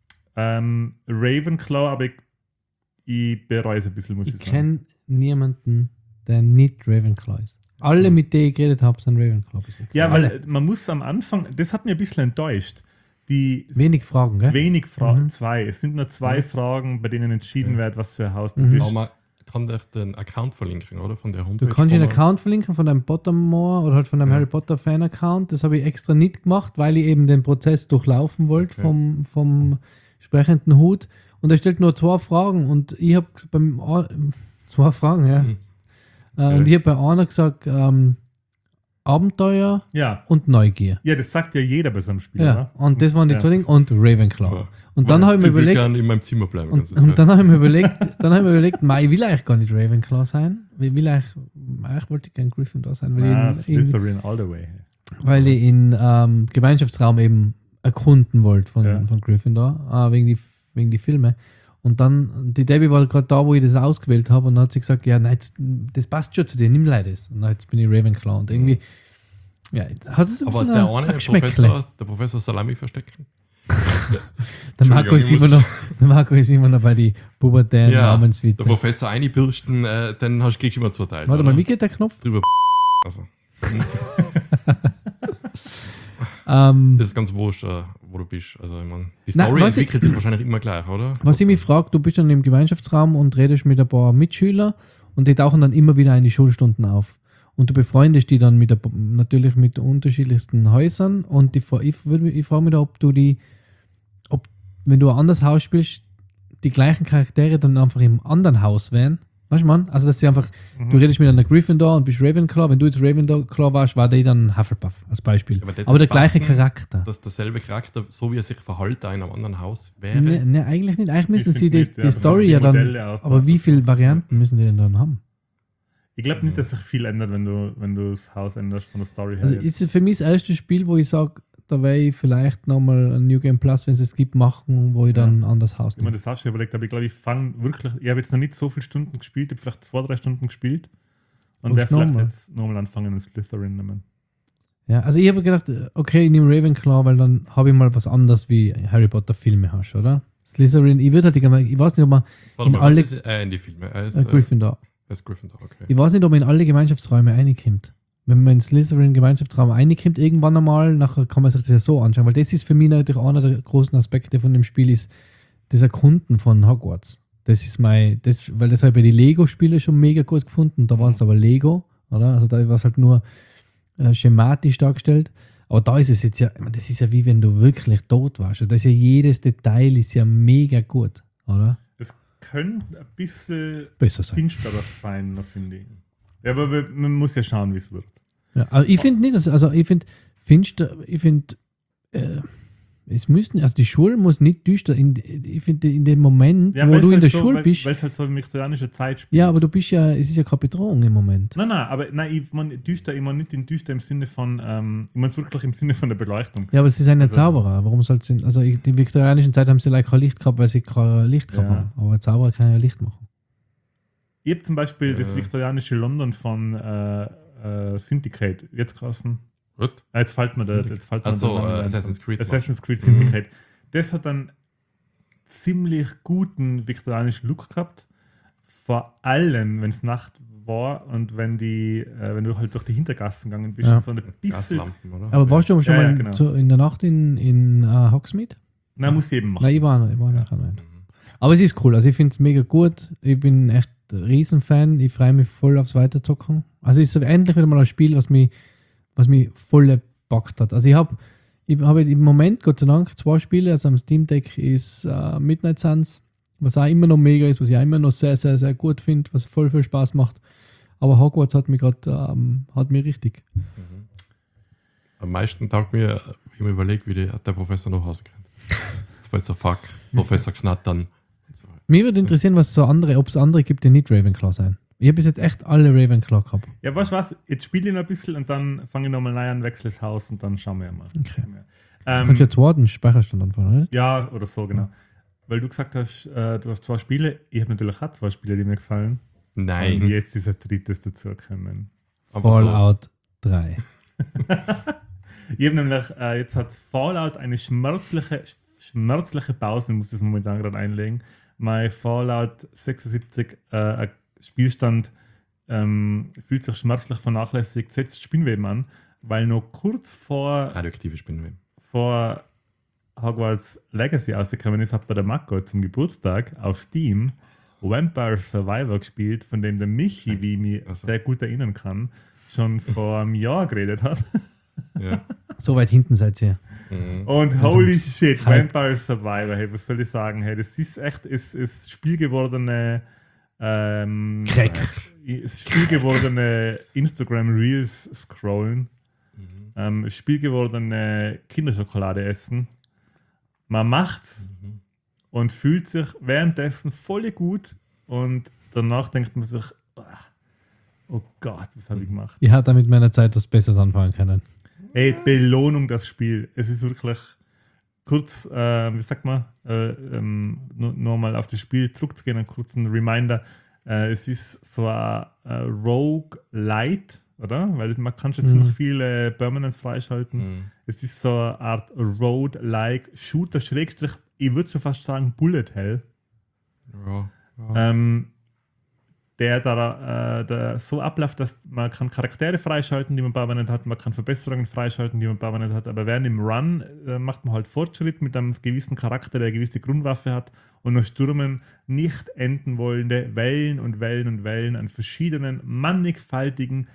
Ähm, Ravenclaw, aber ich, ich bereue es ein bisschen, muss ich, Ich sagen. kenne niemanden, der nicht Ravenclaw ist. Alle, Mhm. mit denen ich geredet habe, sind Ravenclaw bis jetzt. Ja, Alle. weil man muss am Anfang, das hat mir ein bisschen enttäuscht. Die Wenig Fragen, gell? wenig Fragen, Mhm. zwei. Es sind nur zwei Mhm. Fragen, bei denen entschieden Ja. wird, was für ein Haus du Mhm. bist. Aber man kann dich den Account verlinken, oder? Von der Du Homepage. kannst den wo man- Account verlinken von deinem Pottermore oder halt von deinem Ja. Harry Potter Fan-Account. Das habe ich extra nicht gemacht, weil ich eben den Prozess durchlaufen wollte Okay. vom, vom sprechenden Hut. Und er stellt nur zwei Fragen und ich habe beim A- zwei Fragen, ja. Mhm. Äh, und ich habe bei einer gesagt, ähm, Abenteuer Ja. und Neugier. Ja, das sagt ja jeder bei seinem Spiel, Ja, oder? und das waren die Ja. zwei Dinge und Ravenclaw. Ja. Und dann habe ich mir will überlegt, gerne in meinem Zimmer bleiben. und, ganze Zeit. und dann habe ich mir überlegt, dann habe ich mir überlegt, mei, ich will eigentlich gar nicht Ravenclaw sein. Ich will eigentlich, eigentlich wollte ich gerne Gryffindor sein, weil Ah, ich in, in, Slytherin all the way. weil ich in ähm, Gemeinschaftsraum eben erkunden wollte von, Ja. von Gryffindor, äh, wegen die wegen die Filme. Und dann, die Debbie war gerade da, wo ich das ausgewählt habe, und dann hat sie gesagt, ja, nein, jetzt, das passt schon zu dir, nimm leider das. Und dann, jetzt bin ich Ravenclaw. Und irgendwie, ja, jetzt hat es ein Aber bisschen der ein- eine ein Geschmäckle. Professor, der Professor Salami verstecken. Der Marco, ist immer Entschuldigung, noch, der Marco ist immer noch bei die pubertären Der Namenswitze. Professor einbürsten, äh, den hast, kriegst du immer zwei Teile. Warte oder? mal, wie geht der Knopf? Drüber. Also, Ähm, das ist ganz wurscht, äh, wo du bist. Also, ich mein, die Nein, Story was ich- entwickelt sich wahrscheinlich immer gleich, oder? Was ich mich frage, du bist dann im Gemeinschaftsraum und redest mit ein paar Mitschülern und die tauchen dann immer wieder in die Schulstunden auf. Und du befreundest die dann mit ein paar- natürlich mit unterschiedlichsten Häusern und die, Fra- ich, würd- ich frage mich da, ob du die, ob, wenn du ein anderes Haus spielst, die gleichen Charaktere dann einfach im anderen Haus wären. Weißt du, man? Also, dass sie einfach, Mhm. du redest mit einer Gryffindor und bist Ravenclaw. Wenn du jetzt Ravenclaw warst, war der dann Hufflepuff als Beispiel. Aber das Aber der gleiche passen, Charakter. Dass derselbe Charakter, so wie er sich verhält, da in einem anderen Haus wäre. Ne, ne, eigentlich nicht. Eigentlich müssen Ich sie find die, nicht, die ja, aber Story die ja dann. Modelle austauschen. Aber wie viele Varianten müssen die denn dann haben? Ich glaube nicht, dass sich viel ändert, wenn du, wenn du das Haus änderst von der Story her. Also jetzt. ist es für mich das erste Spiel, wo ich sage, da werde ich vielleicht nochmal ein New Game Plus, wenn es es gibt, machen, wo ich dann ein anderes Haus Ich habe mir nehme. das auch schon überlegt, aber ich glaube, ich fange wirklich, ich habe jetzt noch nicht so viele Stunden gespielt, ich habe vielleicht zwei, drei Stunden gespielt und Und werde vielleicht nochmal. jetzt nochmal anfangen, einen Slytherin nehmen. Ja, also ich habe gedacht, okay, ich nehme Ravenclaw, weil dann habe ich mal was anderes wie Harry Potter Filme hast, oder? Slytherin, ich würde halt, gerne- ich weiß nicht, ob man Warte in mal, alle- was ist äh, in die Filme? Er ist, äh, äh, Gryffindor, er ist Gryffindor, okay. ich weiß nicht, ob man in alle Gemeinschaftsräume reinkommt. Wenn man in Slytherin Gemeinschaftsraum reinkommt, irgendwann einmal, nachher kann man sich das ja so anschauen, weil das ist für mich natürlich einer der großen Aspekte von dem Spiel, ist das Erkunden von Hogwarts. Das ist mein, das, weil das habe ich bei den Lego-Spielen schon mega gut gefunden, da war es aber Lego, oder? Also da war es halt nur äh, schematisch dargestellt. Aber da ist es jetzt ja, ich meine, das ist ja wie wenn du wirklich tot warst. Da ist ja jedes Detail ist ja mega gut, oder? Es könnte ein bisschen Besser sein. finsterer sein, noch, finde ich. Ja, aber wir- man muss ja schauen, wie es wird. Ja, also ich finde nicht, dass, also ich finde, findest du, ich finde, äh, es müssten, also die Schule muss nicht düster, in, ich finde, in dem Moment, Ja, wo weil's du in halt der so, Schule weil, bist, Weil es halt so eine viktorianische Zeit spielt. ja, aber du bist ja, es ist ja keine Bedrohung im Moment. Nein, nein, aber nein, ich meine düster, ich meine nicht in düster im Sinne von, ähm, ich meine es wirklich im Sinne von der Beleuchtung. Ja, aber sie sind ja Also- Zauberer. Warum soll sie, also in der viktorianischen Zeit haben sie like kein Licht gehabt, weil sie kein Licht gehabt Ja. haben. Aber ein Zauberer kann ja Licht machen. Ich habe zum Beispiel Ja. das viktorianische London von äh, äh, Syndicate, jetzt krassen. Gut. Ah, jetzt fällt mir der, jetzt fällt mir Achso, der Name äh, ein. Assassin's Creed. Assassin's Creed Mhm. Syndicate. Das hat einen ziemlich guten viktorianischen Look gehabt. Vor allem, wenn es Nacht war und wenn die, äh, wenn du halt durch die Hintergassen gegangen bist Ja. und so ein bisschen. Gaslampen, oder? Aber warst du schon Ja, mal ja, genau. so in der Nacht in, in uh, Hogsmeade? Nein, muss jedem machen. Nein, ich war noch, ich war noch nicht. Mhm. Aber es ist cool, also ich finde es mega gut. Ich bin echt ein Riesenfan. Ich freue mich voll aufs Weiterzocken. Also es ist so endlich wieder mal ein Spiel, was mich, was mich voll gepackt hat. Also ich habe ich hab im Moment, Gott sei Dank, zwei Spiele. Also am Steam Deck ist uh, Midnight Suns, was auch immer noch mega ist, was ich auch immer noch sehr, sehr, sehr gut finde, was voll viel Spaß macht. Aber Hogwarts hat mich gerade, ähm, hat mich richtig. Am meisten taugt mir, wie ich mir überlege, wie die, der Professor nach Hause kommt. Professor Fuck, Professor Knattern. und so weiter. Mich würde interessieren, was so andere, ob es andere gibt, die nicht Ravenclaw sein. Ich habe bis jetzt echt alle Ravenclaw gehabt. Ja, weißt du was? Jetzt spiele ich noch ein bisschen und dann fange ich nochmal neu an, wechsle das Haus und dann schauen wir mal. Okay. Ähm, Du kannst jetzt Warden Speicherstand anfangen, oder? Ja, oder so, genau. Weil du gesagt hast, äh, du hast zwei Spiele. Ich habe natürlich auch zwei Spiele, die mir gefallen. Nein. Und jetzt ist ein drittes dazugekommen. Einfach so. Fallout drei. Ich habe nämlich, äh, jetzt hat Fallout eine schmerzliche, schmerzliche Pause, ich muss das momentan gerade einlegen. Mein Fallout sechsundsiebzig äh, Spielstand ähm, fühlt sich schmerzlich vernachlässigt, setzt Spinnweben an, weil noch kurz vor, Radioaktive Spinnweben. vor Hogwarts Legacy rausgekommen ist, hat bei der Mako zum Geburtstag auf Steam Vampire Survivor gespielt, von dem der Michi, wie ich mich Also. sehr gut erinnern kann, schon vor einem Jahr geredet hat. Ja. So weit hinten seid ihr. Mhm. Und holy shit, Hype. Vampire Survivor, hey, was soll ich sagen? Hey, das ist echt, es ist spielgewordene ähm, Crack. äh, ist spielgewordene Instagram Reels scrollen, Mhm. ähm, spielgewordene Kinderschokolade essen. Man macht's Mhm. und fühlt sich währenddessen voll gut und danach denkt man sich, ah, oh Gott, was habe ich gemacht? Ich hatte mit meiner Zeit was Besseres anfangen können. Ey, Belohnung das Spiel. Es ist wirklich kurz, äh, wie sagt man, äh, ähm, nur, nur mal auf das Spiel zurückzugehen, einen kurzen Reminder. Äh, es ist so ein äh, Rogue Light, oder? Weil man kann schon Mhm. ziemlich viele Permanents freischalten. Mhm. Es ist so eine Art Road-like Shooter, Schrägstrich, ich würde schon fast sagen Bullet Hell. Ja. Ja. Ähm, der da äh, der so abläuft, dass man kann Charaktere freischalten, die man permanent hat, man kann Verbesserungen freischalten, die man permanent hat, aber während im Run äh, macht man halt Fortschritt mit einem gewissen Charakter, der eine gewisse Grundwaffe hat und noch stürmen nicht enden wollende Wellen und Wellen und Wellen an verschiedenen, mannigfaltigen,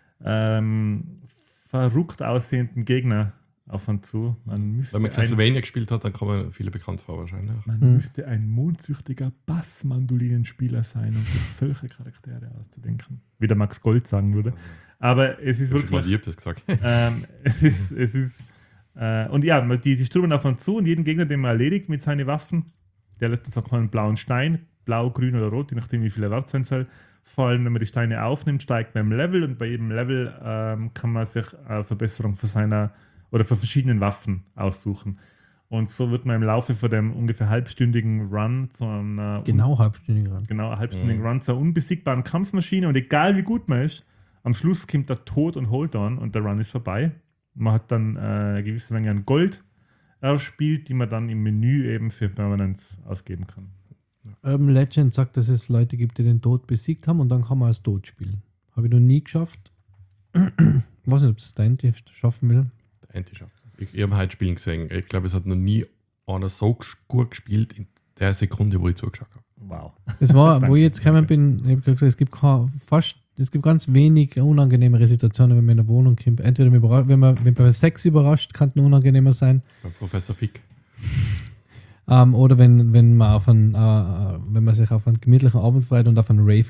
ähm, verrückt aussehenden Gegner auf und zu. Man müsste Wenn man ein, Castlevania gespielt hat, dann kommen viele bekannt vor wahrscheinlich. man Hm. müsste ein mondsüchtiger Bassmandolinenspieler sein, um sich solche Charaktere auszudenken. Wie der Max Gold sagen würde. Aber es ist Ich habe wirklich. das gesagt. Ähm, es ist. Es ist äh, und ja, die, die stürmen auf uns zu und jeden Gegner, den man erledigt mit seinen Waffen, der lässt uns auch einen blauen Stein, blau, grün oder rot, je nachdem, wie viel er wert sein soll. Vor allem, wenn man die Steine aufnimmt, steigt man im Level und bei jedem Level ähm, kann man sich eine Verbesserung für seiner oder für verschiedenen Waffen aussuchen. Und so wird man im Laufe von dem ungefähr halbstündigen Run zu einer Genau halbstündig ran. genau, halbstündigen Mhm. Run zur unbesiegbaren Kampfmaschine und egal wie gut man ist, am Schluss kommt der Tod und Hold on und der Run ist vorbei. Man hat dann äh, eine gewisse Menge an Gold erspielt, die man dann im Menü eben für Permanence ausgeben kann. Urban Legend sagt, dass es Leute gibt, die den Tod besiegt haben und dann kann man als Tod spielen. Habe ich noch nie geschafft. Ich weiß nicht, ob es dein Tief schaffen will. Der Anti schafft das. Ich, ich habe heute Spielen gesehen. Ich glaube, es hat noch nie einer so ges- gut gespielt in der Sekunde, wo ich zugeschaut habe. Wow. Das war, wo Danke. ich jetzt gekommen bin, ich habe gesagt, es gibt kein, fast, es gibt ganz wenig unangenehmere Situationen, wenn man in der Wohnung kommt. Entweder man überra- wenn man wenn man bei Sex überrascht, kann es unangenehmer sein. Beim Professor Fick. Ähm, oder wenn, wenn man auf einen, äh, wenn man sich auf einen gemütlichen Abend freut und auf einen Rave kommt.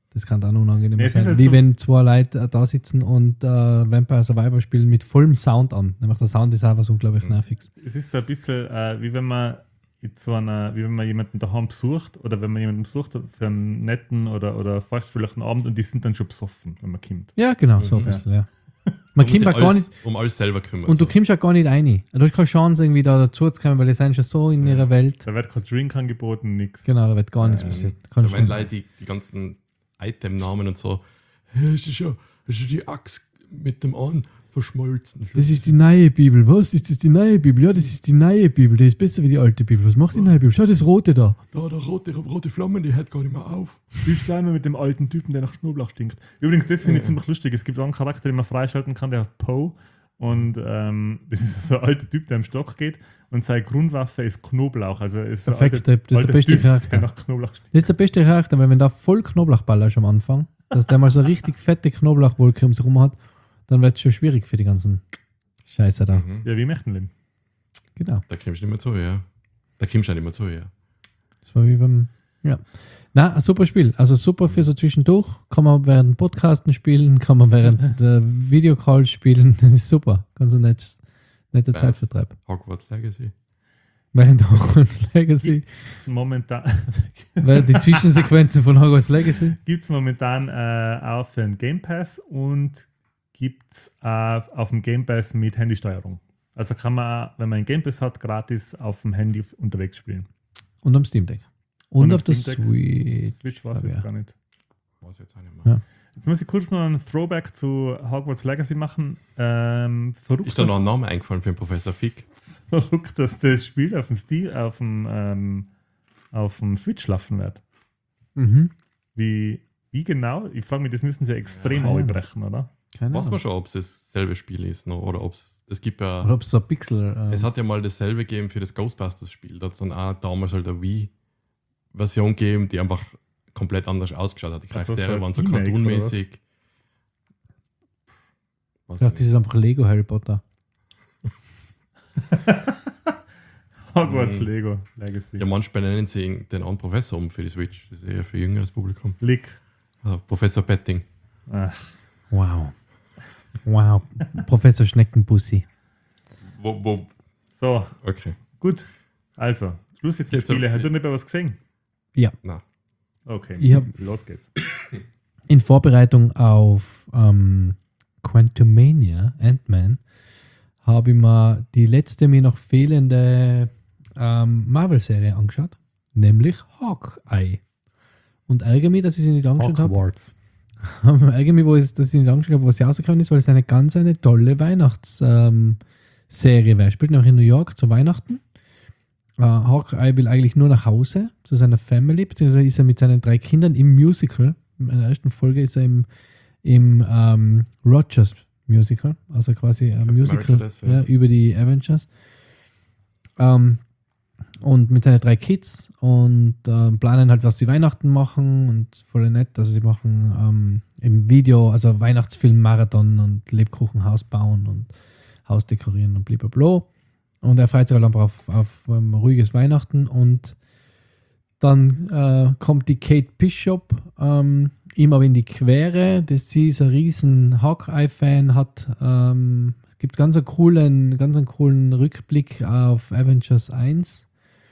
Das kann dann unangenehm Ja, es sein. ist halt Wie so- wenn zwei Leute äh, da sitzen und äh, Vampire Survivor spielen mit vollem Sound an. Nämlich der Sound ist auch was unglaublich Mhm. Nerviges. Es ist so ein bisschen äh, wie wenn man in so einer, wie wenn man jemanden daheim besucht oder wenn man jemanden besucht für einen netten oder, oder feuchtfröhlichen Abend und die sind dann schon besoffen, wenn man kommt. Ja, genau, so ein Mhm. bisschen, ja. Man Man muss kommt sich auch gar alles, nicht, um alles selber kümmern. und du so. kommst auch gar nicht rein. Du hast keine Chance, irgendwie da dazu zu kommen, weil die sind schon so in ihrer Welt. Da wird kein Drink angeboten, nichts. Genau, da wird gar nichts Ähm, passiert. Da Kannst werden du- Leute die, die ganzen Item-Namen und so. Hey, es ist ja, es ist ja die Axt mit dem An verschmolzen. Das ist die neue Bibel. Was? Ist das die neue Bibel? Ja, das ist die neue Bibel. Die ist besser wie die alte Bibel. Was macht die neue Bibel? Schau, das rote da. Da, der rote, rote Flammen, die hört gar nicht mehr auf. Spielst du einmal mit dem alten Typen, der nach Knoblauch stinkt. Übrigens, das finde ich ziemlich lustig. Es gibt auch einen Charakter, den man freischalten kann, der heißt Poe. Und ähm, das ist so ein alter Typ, der im Stock geht. Und seine Grundwaffe ist Knoblauch. Also ist so ein Perfekt, alter, das ist der alter beste Typ, Charakter. der nach Knoblauch stinkt. Das ist der beste Charakter, weil wenn da voll Knoblauchballer ist am Anfang, dass der mal so richtig fette Knoblauchwolke um sich herum hat, dann wird es schon schwierig für die ganzen Scheiße da. Mhm. Ja, wie möchten leben? Genau. Da kommst du nicht mehr zu, ja. Da kommst du nicht mehr zu, ja. Das war wie beim. Ja. Na, ein super Spiel. Also super für so zwischendurch. Kann man während Podcasten spielen, kann man während äh, Videocalls spielen. Das ist super. Ganz ein nettes, netter Ja. Zeitvertreib. Hogwarts Legacy. Während Hogwarts Legacy. Gibt's momentan, Während die Zwischensequenzen von Hogwarts Legacy. gibt's momentan äh, auch für den Game Pass und gibt es äh, auf dem Game Pass mit Handysteuerung. Also kann man, auch, wenn man einen Game Pass hat, gratis auf dem Handy unterwegs spielen. Und am Steam Deck. Und, Und am auf der Steam Deck. Switch. Switch war es glaub jetzt ich. gar nicht. Weiß jetzt auch nicht mehr. Ja. Jetzt muss ich kurz noch einen Throwback zu Hogwarts Legacy machen. Ähm, verrückt, Ist da dass, noch ein Name eingefallen für den Professor Fick? verrückt, dass das Spiel auf dem, Stil, auf dem, ähm, auf dem Switch laufen wird. Mhm. Wie, wie genau? Ich frage mich, das müssen sie extrem Ja, ja. aufbrechen, oder? Keine Weiß Ahnung. man schon, ob es dasselbe Spiel ist noch, oder ob es. Es gibt ja. Oder ob es so ein Pixel. Ähm, Es hat ja mal dasselbe gegeben für das Ghostbusters-Spiel. Da hat es dann auch damals halt eine Wii-Version gegeben, die einfach komplett anders ausgeschaut hat. Die Ach so, Charaktere so ein waren so Remake, cartoonmäßig. Weiß ich dachte, das ich ist einfach Lego Harry Potter. Hogwarts Mhm. Lego Legacy. nicht. Ja, manchmal nennen sie ihn den anderen Professor um für die Switch. Das ist eher für jüngeres Publikum. Lick. Also Professor Petting. Ach, Wow. Wow. Professor Schneckenbussi. Wo, wo, so, okay. gut. Also, Schluss jetzt mit Jetzt Spiele. hab- Hast du nicht mehr was gesehen? Ja. Na, Okay, Ich hab- los geht's. In Vorbereitung auf ähm, Quantumania, Ant-Man, habe ich mir die letzte mir noch fehlende ähm, Marvel-Serie angeschaut, nämlich Hawkeye. Und ärgere mich, dass ich sie nicht angeschaut habe. Hogwarts. ärgere mich, wo ich, dass ich nicht angeschaut habe, was sie rausgekommen ist, weil es eine ganz eine tolle Weihnachtsserie ähm, Serie wäre. Spielt noch in New York zu Weihnachten. Uh, Hawkeye will eigentlich nur nach Hause zu seiner Family, beziehungsweise ist er mit seinen drei Kindern im Musical. In der ersten Folge ist er im, im ähm, Rogers Musical, also quasi ein Captain Musical America das, ja. ja, über die Avengers. Ähm, und mit seinen drei Kids und ähm, planen halt, was sie Weihnachten machen und voll nett. Also sie machen ähm, im Video, also Weihnachtsfilm-Marathon und Lebkuchenhaus bauen und Haus dekorieren und blablabla. Und er freut sich halt einfach auf, auf um, ruhiges Weihnachten und dann äh, kommt die Kate Bishop ähm, ihm aber in die Quere, dass sie ist ein riesen Hawkeye-Fan, hat ähm, es gibt ganz einen coolen, ganz einen coolen Rückblick auf Avengers eins,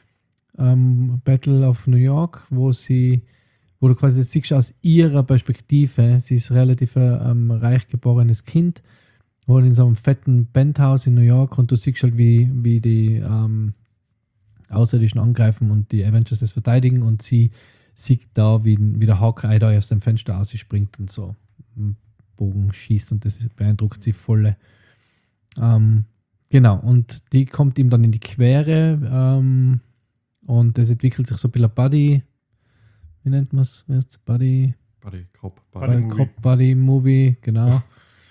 ähm, Battle of New York, wo sie, wo du quasi das siehst aus ihrer Perspektive, sie ist relativ ähm, reich geborenes Kind, wohnt in so einem fetten Penthouse in New York und du siehst halt, wie, wie die ähm, Außerirdischen angreifen und die Avengers das verteidigen und sie sieht da, wie, wie der Hawkeye da aus dem Fenster ausspringt und so einen Bogen schießt und das ist, beeindruckt sie voll. Ähm, genau, und die kommt ihm dann in die Quere ähm, und es entwickelt sich so ein bisschen Buddy, wie nennt man es? Buddy, Buddy, Cop, Buddy Buddy. Movie. Cop Buddy Movie, genau.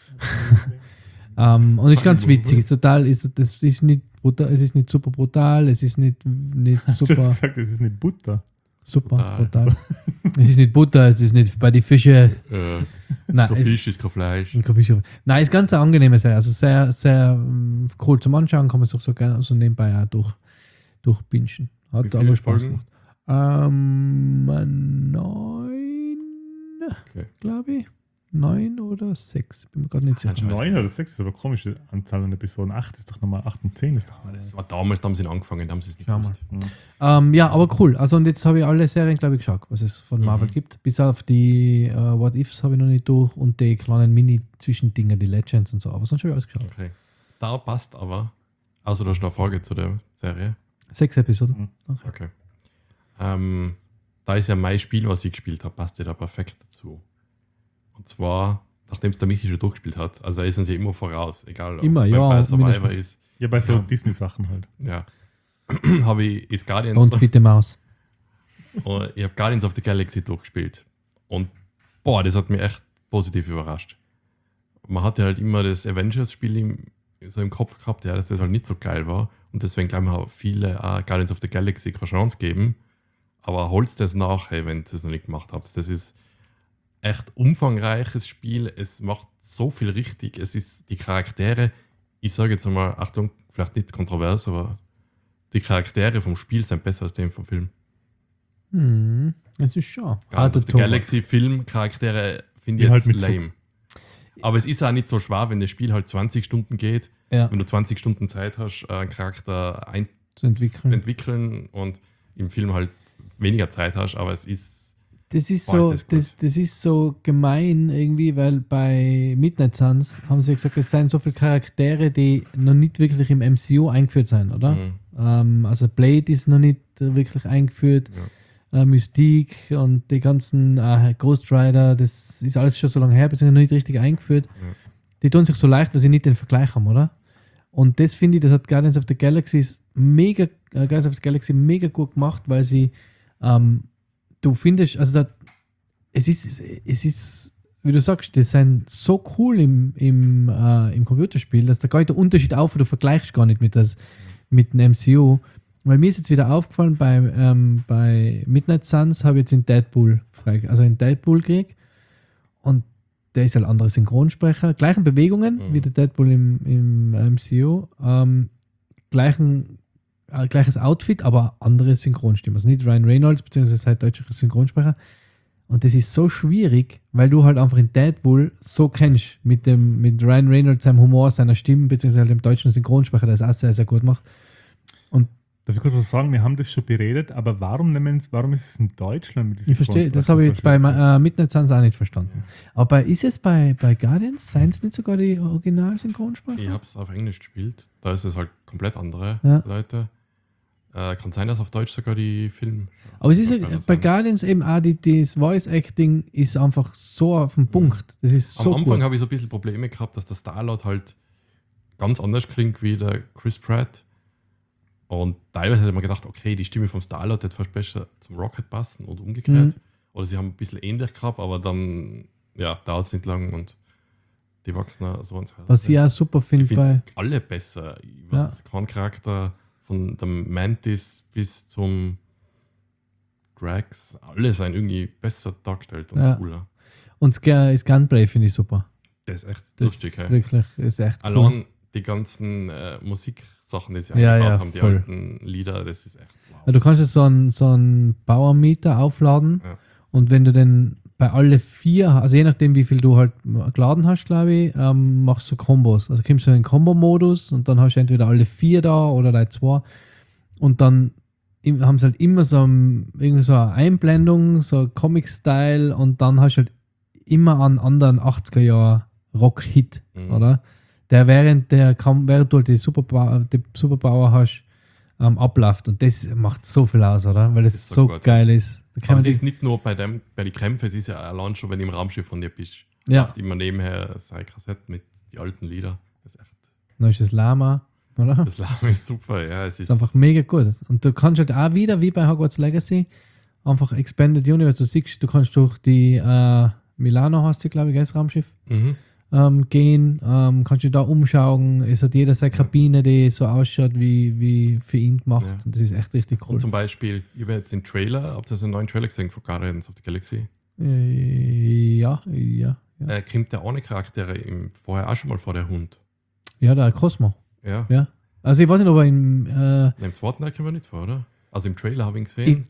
Ähm, und ist ganz witzig, ist total, ist, das ist nicht brutal, es ist nicht super brutal, es ist nicht, nicht Hast du super, jetzt gesagt, das ist nicht Butter? super Brutal. brutal. Es ist nicht Butter, es ist nicht bei die Fische. Äh, Nein, kein es- Fisch, ist kein Fleisch. Ein Kaffeeshop. Nein, ist ganz eine angenehme Serie. Also sehr, sehr ähm, cool zum Anschauen, kann man sich so gerne so nebenbei auch durch, durchbingen. Wie Hat viele aber Spaß Folgen? gemacht. Ähm, neun Okay. glaube ich. Neun oder sechs. Bin mir gerade nicht sicher. Neun oder sechs ist aber eine komische Anzahl an Episoden. Acht ist doch nochmal, acht und zehn ist doch mal. Das war damals, da haben sie ihn angefangen, da haben sie es nicht Schau mal. gewusst. Ähm, ja, aber cool. Also und jetzt habe ich alle Serien, glaube ich, geschaut, was es von Marvel Mhm. gibt. Bis auf die äh, What Ifs habe ich noch nicht durch und die kleinen Mini-Zwischendinger, die Legends und so. Aber sonst habe ich alles geschaut. Okay. Da passt aber, also du hast noch eine Frage zu der Serie. Sechs Episoden. Okay. Ähm, da ist ja mein Spiel, was ich gespielt habe, passt ja da perfekt dazu. Und zwar, nachdem es der Michi schon durchgespielt hat, also er ist uns ja immer voraus, egal ob Immer, es ja, Vampire Survivor mindestens. ist, Ja, bei so Ja. Disney-Sachen halt. ja, habe ich ist Guardians, Und Fitte Maus. und ich habe Guardians of the Galaxy durchgespielt. Und boah, das hat mich echt positiv überrascht. Man hatte halt immer das Avengers-Spiel im, so im Kopf gehabt, ja, dass das halt nicht so geil war. Und deswegen glauben auch viele ah, Guardians of the Galaxy keine Chance geben. Aber holt das nach, hey, wenn ihr es noch nicht gemacht habt. Das ist echt umfangreiches Spiel. Es macht so viel richtig. Es ist die Charaktere, ich sage jetzt einmal, Achtung, vielleicht nicht kontrovers, aber die Charaktere vom Spiel sind besser als die vom Film. Hm, es ist schon. Guardians of the Galaxy Film Charaktere finde ich Die jetzt halt mit lame. Aber es ist auch nicht so schwer, wenn das Spiel halt zwanzig Stunden geht, Ja, wenn du zwanzig Stunden Zeit hast, einen Charakter ein zu entwickeln. entwickeln und im Film halt weniger Zeit hast, aber es ist Das ist Boah, so, ist das gut. das, das ist so gemein irgendwie, weil bei Midnight Suns haben sie gesagt, es seien so viele Charaktere, die noch nicht wirklich im M C U eingeführt sind, oder? Mhm. Ähm, also Blade ist noch nicht äh, wirklich eingeführt, äh, Mystique und die ganzen äh, Ghost Rider, das ist alles schon so lange her, bis noch nicht richtig eingeführt. Ja. Die tun sich so leicht, weil sie nicht den Vergleich haben, oder? Und das finde ich, das hat Guardians of the Galaxy mega, äh, Guardians of the Galaxy mega gut gemacht, weil sie ähm, du findest, also da, es ist, es ist, wie du sagst, die sind so cool im, im, äh, im Computerspiel, dass da gar nicht der Unterschied auf, du vergleichst gar nicht mit, das, mit dem M C U. Weil mir ist jetzt wieder aufgefallen, bei, ähm, bei Midnight Suns habe ich jetzt in Deadpool frei, also in Deadpool gekriegt und der ist halt andere Synchronsprecher, gleichen Bewegungen Mhm. wie der Deadpool im, im M C U, ähm, gleichen äh, gleiches Outfit, aber andere Synchronstimme. Also nicht Ryan Reynolds, beziehungsweise halt deutscher Synchronsprecher. Und das ist so schwierig, weil du halt einfach in Deadpool so kennst, mit dem mit Ryan Reynolds, seinem Humor, seiner Stimme, beziehungsweise halt dem deutschen Synchronsprecher, der es auch sehr, sehr gut macht. Darf ich kurz was sagen? Wir haben das schon beredet, aber warum, nehmen, warum ist es in Deutschland mit diesem Ich verstehe, das Synchronsprecher habe ich so jetzt bei schwierig? äh, Midnight Suns auch nicht verstanden. Aber bei, ist es bei, bei Guardians, seien es nicht sogar die Original-Synchronsprecher? ich habe es auf Englisch gespielt, da ist es halt komplett andere Ja. Leute. Äh, kann sein, dass auf Deutsch sogar die Film. Aber es ist ja, Kann das bei sein. Guardians eben auch, die, das Voice-Acting ist einfach so auf den Punkt. Das ist Am so Anfang gut. habe ich so ein bisschen Probleme gehabt, dass der Star-Lord halt ganz anders klingt wie der Chris Pratt. Und teilweise hätte man gedacht, okay, die Stimme vom Star-Lord hätte fast besser zum Rocket passen oder umgekehrt. Mhm. Oder sie haben ein bisschen ähnlich gehabt, aber dann ja, dauert es nicht lang und die wachsen auch so ins Herz. Was ich auch super Ich finde finde bei. alle besser. Ich weiß keinen Charakter von dem Mantis bis zum Drax, alle sind irgendwie besser dargestellt und Ja. cooler. Und das Gun- das Gunplay finde ich super. Das ist echt Das lustig. ist Hey. wirklich ist echt cool. Allein die ganzen äh, Musiksachen, die sie Ja, eingebaut ja, haben, die voll. alten Lieder, das ist echt wow. Ja, du kannst jetzt so einen, so einen Power-Meter aufladen Ja. und wenn du den bei alle vier, also je nachdem wie viel du halt geladen hast, glaube ich, ähm, machst du Kombos. Also kommst du in den Kombo-Modus und dann hast du entweder alle vier da oder die zwei und dann im- haben sie halt immer so, ein, irgendwie so eine Einblendung, so Comic-Style und dann hast du halt immer einen anderen achtziger-Jahr-Rock-Hit, Mhm. oder? Der während der kam, während du halt die Superpower, die Superpower hast, ähm, abläuft. Und das macht so viel aus, oder? Weil das, Das ist so, so gut, geil ist. Da kann Aber man es die, ist nicht nur bei, dem, bei den Kämpfen, es ist ja allein schon, wenn du im Raumschiff von dir bist. Ja. Läuft immer nebenher sein Kassette mit den alten Liedern. Das ist echt. dann ist das Lama, oder? Das Das Lärm ist super, ja. Es ist, ist einfach mega gut. Und du kannst halt auch wieder, wie bei Hogwarts Legacy, einfach Expanded Universe, du siehst, du kannst durch die äh, Milano, hast du, glaube ich, das Raumschiff, Mhm. ähm, gehen, ähm, kannst du da umschauen. Es hat jeder seine Kabine, die so ausschaut, wie, wie für ihn gemacht. Ja. Und das ist echt richtig cool. Und zum Beispiel, ich habe jetzt den Trailer, habt ihr einen neuen Trailer gesehen von Guardians of the Galaxy? Äh, ja, ja, ja. Äh, kommt der ohne Charaktere im, vorher auch schon mal vor der Hund. Ja, der Cosmo. Ja. Ja. Also ich weiß nicht, ob er im, äh, Im zweiten Teil kommen wir nicht vor, oder? Also im Trailer habe ich ihn gesehen. ich,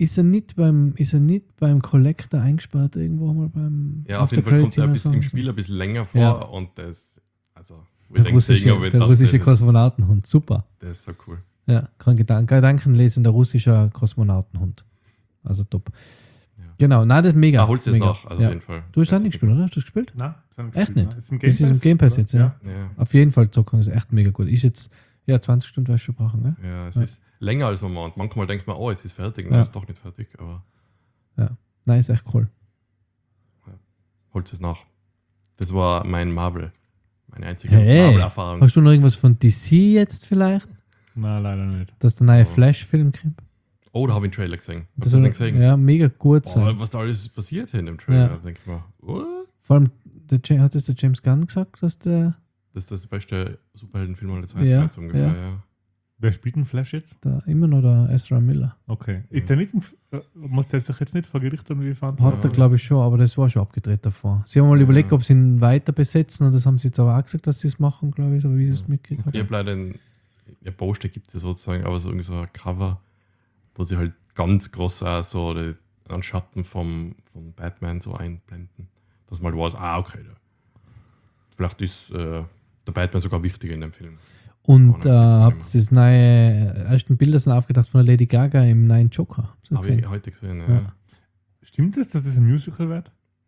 Ist er nicht beim, ist er nicht beim Collector eingesperrt irgendwo mal beim Ja, auf jeden Fall kommt er bis im Spiel ein bisschen länger vor Ja. und das, also, wir Der denken russische, sehen, aber ich der dachte, russische das- Kosmonautenhund, super. Das ist so cool. Ja, kein Gedan Gedankenlesender russischer Kosmonautenhund. Also top. Ja. Genau, nein, das ist mega. Da holst du es mega. nach, also ja. auf jeden Fall. Du hast das Jetzt nicht gespielt, oder? Hast du das gespielt? Nein, das haben wir Echt gespielt, nicht? ne? Ist im Das ist im Game Pass oder? jetzt, ja. Ja, Auf jeden Fall zocken, das ist echt mega gut. Ist jetzt, ja, zwanzig Stunden wirst du schon brauchen, ne? ja, es Ja. ist länger als man meint. Manchmal denkt man, oh, jetzt ist fertig. Ja. Nein, ist doch nicht fertig, aber Nein, ist echt cool. holt es nach. Das war mein Marvel. Meine einzige Hey, Marvel-Erfahrung. hast du noch irgendwas von D C jetzt vielleicht? Nein, leider nicht. Dass der neue Oh. Flash-Film kommt? Oh, da habe ich einen Trailer gesehen. Hast Das du das soll, nicht gesehen? ja, mega gut sein. Boah, was da alles passiert hier in dem Trailer, Ja. denke ich mir, what? Vor allem, der, Ja- hat das der James Gunn gesagt, dass der Das ist das beste Superheldenfilm aller Zeiten, Ja, jetzt ungefähr, ja. ja. Wer spielt den Flash jetzt? da immer noch der Ezra Miller. Okay. Ist der nicht, im F- äh, muss der sich jetzt nicht vor Gericht und wie fand? Hat er, glaube ich, schon, aber das war schon abgedreht davor. Sie haben mal Ja. überlegt, ob sie ihn weiter besetzen und das haben sie jetzt aber auch gesagt, dass sie es machen, glaube ich, so wie ich es Ja. mitgekriegt Ich habe. habe leider ein, ein Poster gibt es sozusagen, aber so irgendwie so ein Cover, wo sie halt ganz groß auch so die, einen Schatten vom, vom Batman so einblenden. Dass man halt weiß, ah, okay, da, vielleicht ist äh, der Batman sogar wichtiger in dem Film. Und Oh, äh, nein, habt nicht ihr das neue, ersten Bilder sind aufgedacht von der Lady Gaga im neuen Joker? Habt ihr das Habe ich gesehen? heute gesehen, ja. Ja. Stimmt es, dass das ein Musical wird?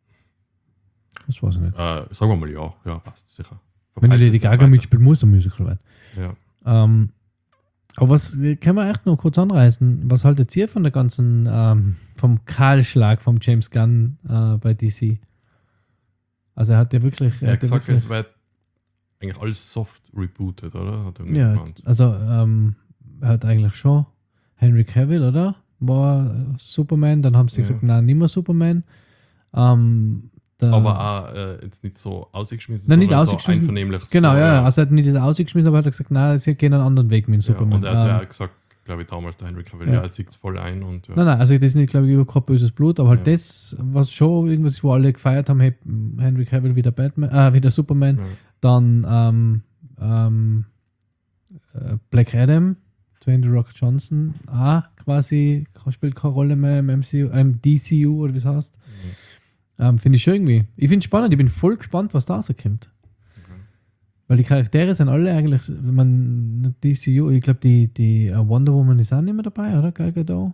Das weiß ich nicht. Äh, sagen wir mal ja, ja, passt, sicher. Wenn die Verbreitet Lady es Gaga weiter. mitspielt, muss ein Musical werden. Ja. Ähm, aber was können wir echt noch kurz anreißen? Was haltet ihr von der ganzen, ähm, vom Kahlschlag vom James Gunn äh, bei D C? Also er hat ja wirklich. Er er hat ja gesagt, wirklich es wird eigentlich alles soft rebooted, oder? Hat er irgendwie ja, gemeint. also ähm, er hat eigentlich schon Henry Cavill, oder? War äh, Superman, dann haben sie Ja. gesagt, nein, nicht mehr Superman. Ähm, der, Aber auch äh, jetzt nicht so ausgeschmissen, Nein, nicht sondern ausgeschmissen. so einvernehmlich. Genau, so, ja, ja, also er hat nicht das ausgeschmissen, aber er hat gesagt, nein, sie gehen einen anderen Weg mit dem ja, Superman. und er hat ja Ähm, auch gesagt, glaube ich, damals der Henry Cavill, Ja. ja, er sieht es voll ein. Und, ja. Nein, nein, also das ist nicht, glaube ich, über kein böses Blut, aber halt Ja. das, was schon irgendwas, wo alle gefeiert haben, hey, Henry Cavill wieder Batman, äh, wieder Superman, Ja. dann ähm, ähm, äh, Black Adam, Dwayne The Rock Johnson, auch quasi spielt keine Rolle mehr im M C U, äh, im D C U oder wie es heißt. Ähm, finde ich schon irgendwie. Ich finde es spannend, ich bin voll gespannt, was da rauskommt. Weil die Charaktere sind alle eigentlich, wenn man D C U, ich glaube, die, die äh, Wonder Woman ist auch nicht mehr dabei, oder? Gal Gadot?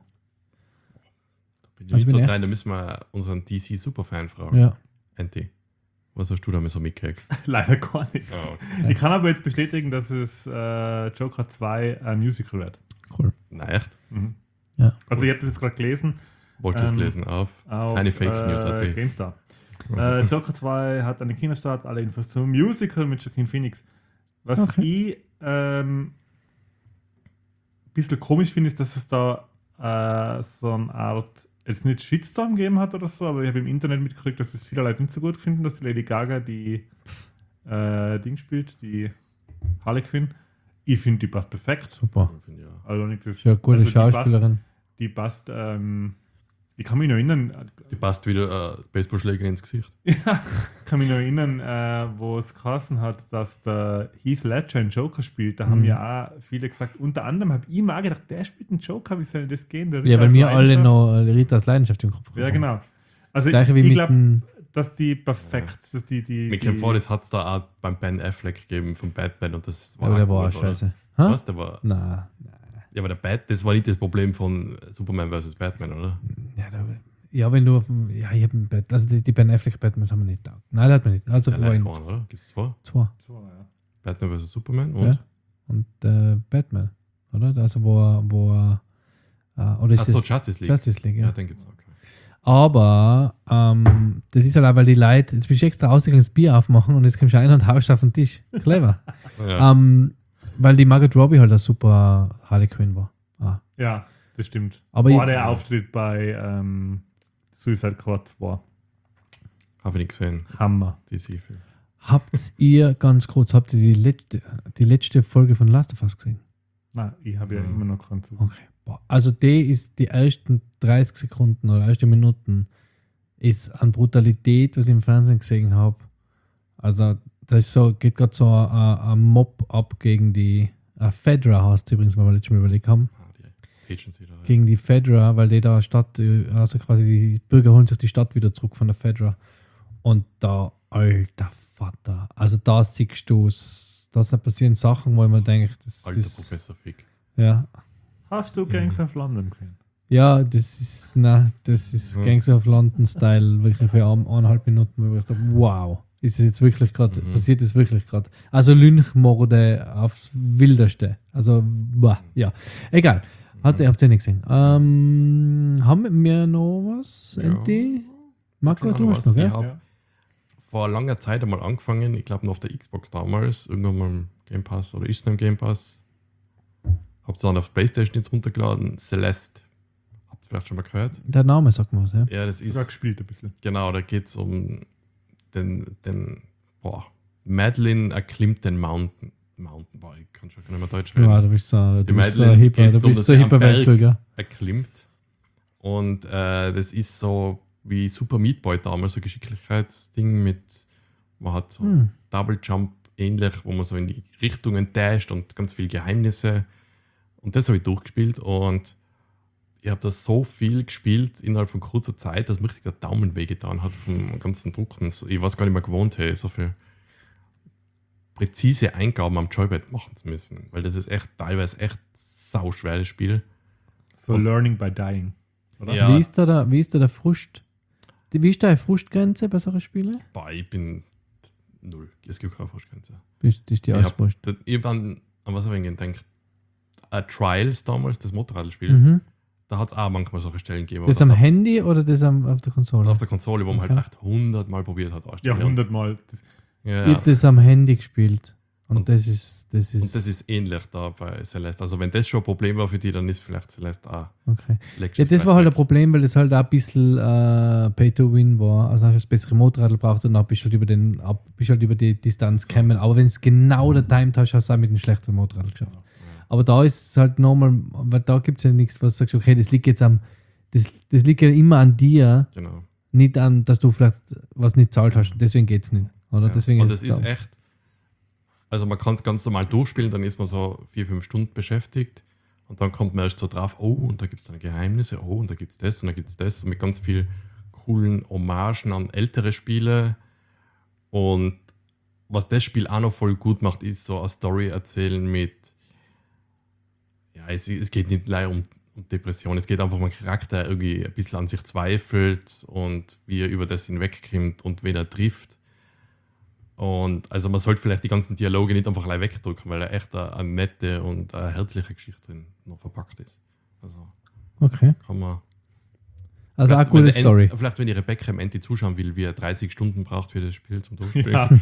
Bin ich Also nicht so bin rein, echt- da müssen wir unseren D C-Superfan fragen. Ja. Anti, was hast du damit so mitgekriegt? Leider gar nichts. Ja, okay. Ich kann aber jetzt bestätigen, dass es äh, Joker zwei ein Musical wird. Cool. Nein, echt? Mhm. Ja. Also ich habe das jetzt gerade gelesen Wolltest du Ähm, es lesen? Auf, auf keine Fake News. äh, Ati. GameStar. Äh, Joker zwei hat einen Kinostart, alle Infos zum Musical mit Joaquin Phoenix. Was Okay. ich ähm, ein bisschen komisch finde, ist, dass es da äh, so eine Art, jetzt nicht Shitstorm gegeben hat oder so, aber ich habe im Internet mitgekriegt, dass es viele Leute nicht so gut finden, dass die Lady Gaga die äh, Ding spielt, die Harley Quinn. Ich finde, die passt perfekt. Super. Ja. Also nicht das, Ist ja eine gute also die passt, Schauspielerin. die passt ähm, ich kann mich noch erinnern, Die passt wieder äh, Baseballschläger ins Gesicht. Ja, kann mich noch erinnern, äh, wo es geheißen hat, dass der Heath Ledger einen Joker spielt. Da haben Mhm. ja auch viele gesagt, unter anderem habe ich mal gedacht, der spielt einen Joker, wie soll das gehen? Der Ja, Ritter weil aus mir alle Leidenschaft. noch äh, Ritas Leidenschaft im Kopf Ja, haben. genau. Also Das gleiche wie ich mit glaube, dem. dass die perfekt, dass die, die, Mir die kommt vor, das hat es da auch beim Ben Affleck gegeben von Batman und das war Aber der auch war auch gut, oder? scheiße. Ha? Was? Der war, Nein. ja, aber der Bat, das war nicht das Problem von Superman versus Batman, oder? Ja, da, ja, wenn du. auf dem- Ja, ich habe ein Bett. Also die, die Ben Affleck Batmans haben wir nicht da. Nein, das hat man nicht. Also Das ist war ja in allein oder? Gibt es zwei? zwei. So, ja. Batman versus Superman und. Ja. Und äh, Batman, oder? Also wo er. Wo er äh, oder ist Achso, das Justice League. Justice League, ja. Ja, den gibt es auch. Aber ähm, das ist halt auch, weil die Leute, jetzt bist du extra rausgegangen, das Bier aufmachen und jetzt kommst du einer und haust auf den Tisch. Clever. Ja. ähm, weil die Margot Robbie halt eine super Harley Quinn war. Ah. ja, das stimmt. Aber Boah, ich- der Auftritt bei ähm, Suicide Squad zwei. Habe ich nicht gesehen. Das Hammer. D C-Film. Habt ihr, ganz kurz, habt ihr die letzte, die letzte Folge von Last of Us gesehen? Nein, ich habe ja Mhm. immer noch keinen Zug. Okay. Boah. Also die ist die ersten dreißig Sekunden oder erste Minuten ist an Brutalität, was ich im Fernsehen gesehen habe. Also da ist so, geht gerade so ein, ein Mob ab gegen die äh, Fedra heißt es übrigens, weil wir letztes Mal überlegt haben. Ah, die Agency da. Ja. gegen die Fedra, weil die da Stadt, äh, also quasi die Bürger holen sich die Stadt wieder zurück von der Fedra. Und da, alter Vater, also da siehst du, da passieren Sachen, wo man denkt, das Alter ist, Professor Fick. ja, Hast du Gangs of London gesehen? ja, das ist, na, das ist Ja. Gangs of London-Style, wirklich für ein- eineinhalb Minuten, wo ich dachte, wow, ist es jetzt wirklich gerade, Mhm. passiert das wirklich gerade? Also Lynchmorde aufs Wildeste. Also, boah, ja, egal. Hat, Mhm. Ihr habt es ja nicht gesehen. Ähm, haben wir noch was? Ja. N T? Marco, Keine du Ahnung hast was. noch, gell? Ich habe Ja. vor langer Zeit einmal angefangen, ich glaube noch auf der Xbox damals, irgendwann mal im Game Pass oder ist noch im Game Pass. Hab's dann auf PlayStation jetzt runtergeladen, Celeste. Habt ihr vielleicht schon mal gehört? Der Name sagt man was, ja. Ja, das Sogar ist, gespielt ein bisschen. genau, da geht es um den, den, boah, Madeline erklimmt den Mountain. Mountain, boah, ich kann schon gar nicht mehr Deutsch reden. Ja, du bist so, du Die bist so Madeleine ein Hipper, geht's du darum, bist dass so sie ein am Hipper Berg Weltbürger. erklimmt. Und äh, das ist so wie Super Meat Boy damals, so ein Geschicklichkeitsding mit, man hat so Hm. Double Jump ähnlich, wo man so in die Richtungen dasht und ganz viele Geheimnisse. Und das habe ich durchgespielt und ich habe das so viel gespielt innerhalb von kurzer Zeit, dass mir richtig der Daumen wehgetan hat vom ganzen Drucken. Ich weiß gar nicht mehr gewohnt, hey, so viel präzise Eingaben am Joypad machen zu müssen, weil das ist echt teilweise echt sau schweres Spiel. So Und- Learning by Dying. Oder? Ja. Wie ist da der, wie ist da der Frust? Die, wie ist da die Frustgrenze bei solchen Spielen? Boah, ich bin null. Es gibt keine Frustgrenze. Das ist die Ich habe Ausbrust. hab an, an was habe ich gedacht? Uh, Trials damals, das Motorradspiel, Mhm. da hat es auch manchmal solche Stellen gegeben. Das aber am da- Handy oder das am, auf der Konsole? auf der Konsole, wo man Okay. halt echt hundert Mal probiert hat. Ja, auszuspielen. hundertmal. Das, Ja, Ich ja. habe das am Handy gespielt. Und, Und- das ist, das ist, Und das ist ähnlich da bei Celeste. Also wenn das schon ein Problem war für die, dann ist vielleicht Celeste auch. okay. leckst Ja, du das war halt ein vielleicht Problem, weil das halt auch ein bisschen äh, Pay to Win war. Also hast du das bessere Motorrad braucht und dann bist du halt über, den, ab, bist halt über die Distanz gekommen. Aber wenn es genau der Time hast, hast du auch mit einem schlechteren Motorrad geschafft. Aber da ist es halt nochmal, weil da gibt es ja nichts, was sagst, okay, das liegt jetzt am, das, das liegt ja immer an dir, weg. Genau. nicht an, dass du vielleicht was nicht zahlt hast. Deswegen geht es nicht. Oder? Ja. Deswegen Und ist das es ist da. echt. Also man kann es ganz normal durchspielen, dann ist man so vier, fünf Stunden beschäftigt und dann kommt man erst so drauf, oh, und da gibt es dann Geheimnisse, oh, und da gibt es das und da gibt es das und mit ganz viel coolen Hommagen an ältere Spiele. Und was das Spiel auch noch voll gut macht, ist so eine Story erzählen mit, ja, es, es geht nicht leider um, um Depression, es geht einfach um einen Charakter, der irgendwie ein bisschen an sich zweifelt und wie er über das hinwegkommt und wen er trifft. Und also man sollte vielleicht die ganzen Dialoge nicht einfach gleich wegdrücken, weil er echt eine, eine nette und eine herzliche Geschichte drin noch verpackt ist. Also Okay. kann man. Also eine Vielleicht, wenn gute der Story. End, vielleicht wenn die Rebecca im Ende zuschauen will, wie er dreißig Stunden braucht für das Spiel zum Durchspielen. ja,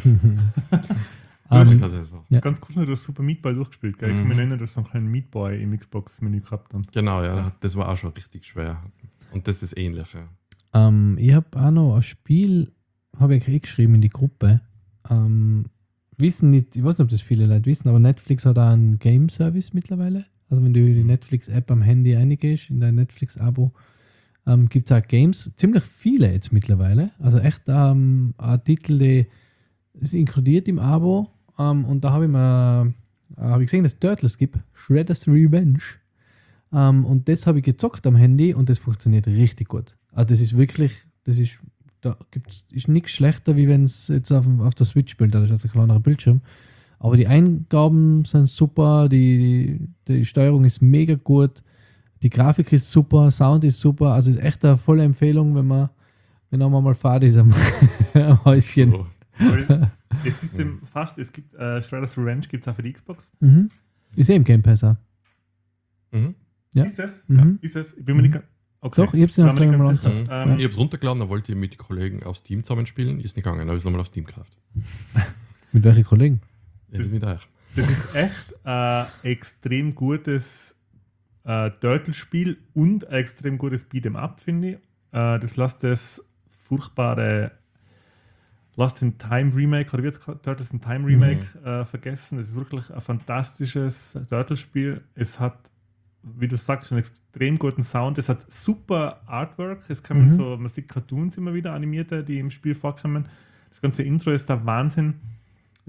Dann Ähm, kann sie das machen. Ja. ganz kurz noch, du hast Super Meat Boy durchgespielt. Gell? Ich kann Mhm. mich erinnern, du hast noch einen Meat Boy im Xbox-Menü gehabt. Dann. Genau, ja, das war auch schon richtig schwer. Und das ist ähnlich, ja. Ähm, ich habe auch noch ein Spiel, habe ich eh geschrieben in die Gruppe. Ähm, wissen nicht, ich weiß nicht, ob das viele Leute wissen, aber Netflix hat auch einen Game-Service mittlerweile. Also wenn du die Netflix-App am Handy eingehst, in dein Netflix-Abo, ähm, gibt es auch Games, ziemlich viele jetzt mittlerweile. Also echt ähm, ein Titel, der ist inkludiert im Abo. Ähm, und da habe ich mal äh, hab ich gesehen, dass es Turtles gibt, Shredder's Revenge. Ähm, und das habe ich gezockt am Handy und das funktioniert richtig gut. Also das ist wirklich, das ist, da gibt's, ist nichts schlechter, wie wenn es jetzt auf, dem- auf der Switch spielt, da ist also ein kleinerer Bildschirm. Aber die Eingaben sind super, die, die Steuerung ist mega gut, die Grafik ist super, Sound ist super, also ist echt eine volle Empfehlung, wenn man, wenn man mal Fahrt ist am, am Häuschen. So. Weil es ist dem fast, es gibt äh, Shredder's Revenge, gibt es auch für die Xbox. Mhm. Ist eh im Game Pass auch. Mhm. Ja. Ist es? Mhm. Ist es? Ich bin mir nicht ganz. Okay. Doch, ich hab's ja Bin mir noch nicht gleich ganz mal sicher. Mhm. Ähm, Ich habe es runtergeladen, da wollte ich mit den Kollegen auf Steam zusammenspielen. Ist nicht gegangen, da habe ich es nochmal auf Steam gekauft. Mit welchen Kollegen? Ja, Das- das ist nicht euch. Das ist echt ein extrem gutes äh, Turtle-Spiel und ein extrem gutes Beat'em Up, finde ich. Äh, das lässt das furchtbare Lost in Time Remake, oder wie jetzt Turtles in Time Remake äh, vergessen. Es ist wirklich ein fantastisches Turtle-Spiel. Es hat, wie du sagst, einen extrem guten Sound. Es hat super Artwork. Es kommen Mhm. so, man sieht Cartoons immer wieder, animierte, die im Spiel vorkommen. Das ganze Intro ist der Wahnsinn.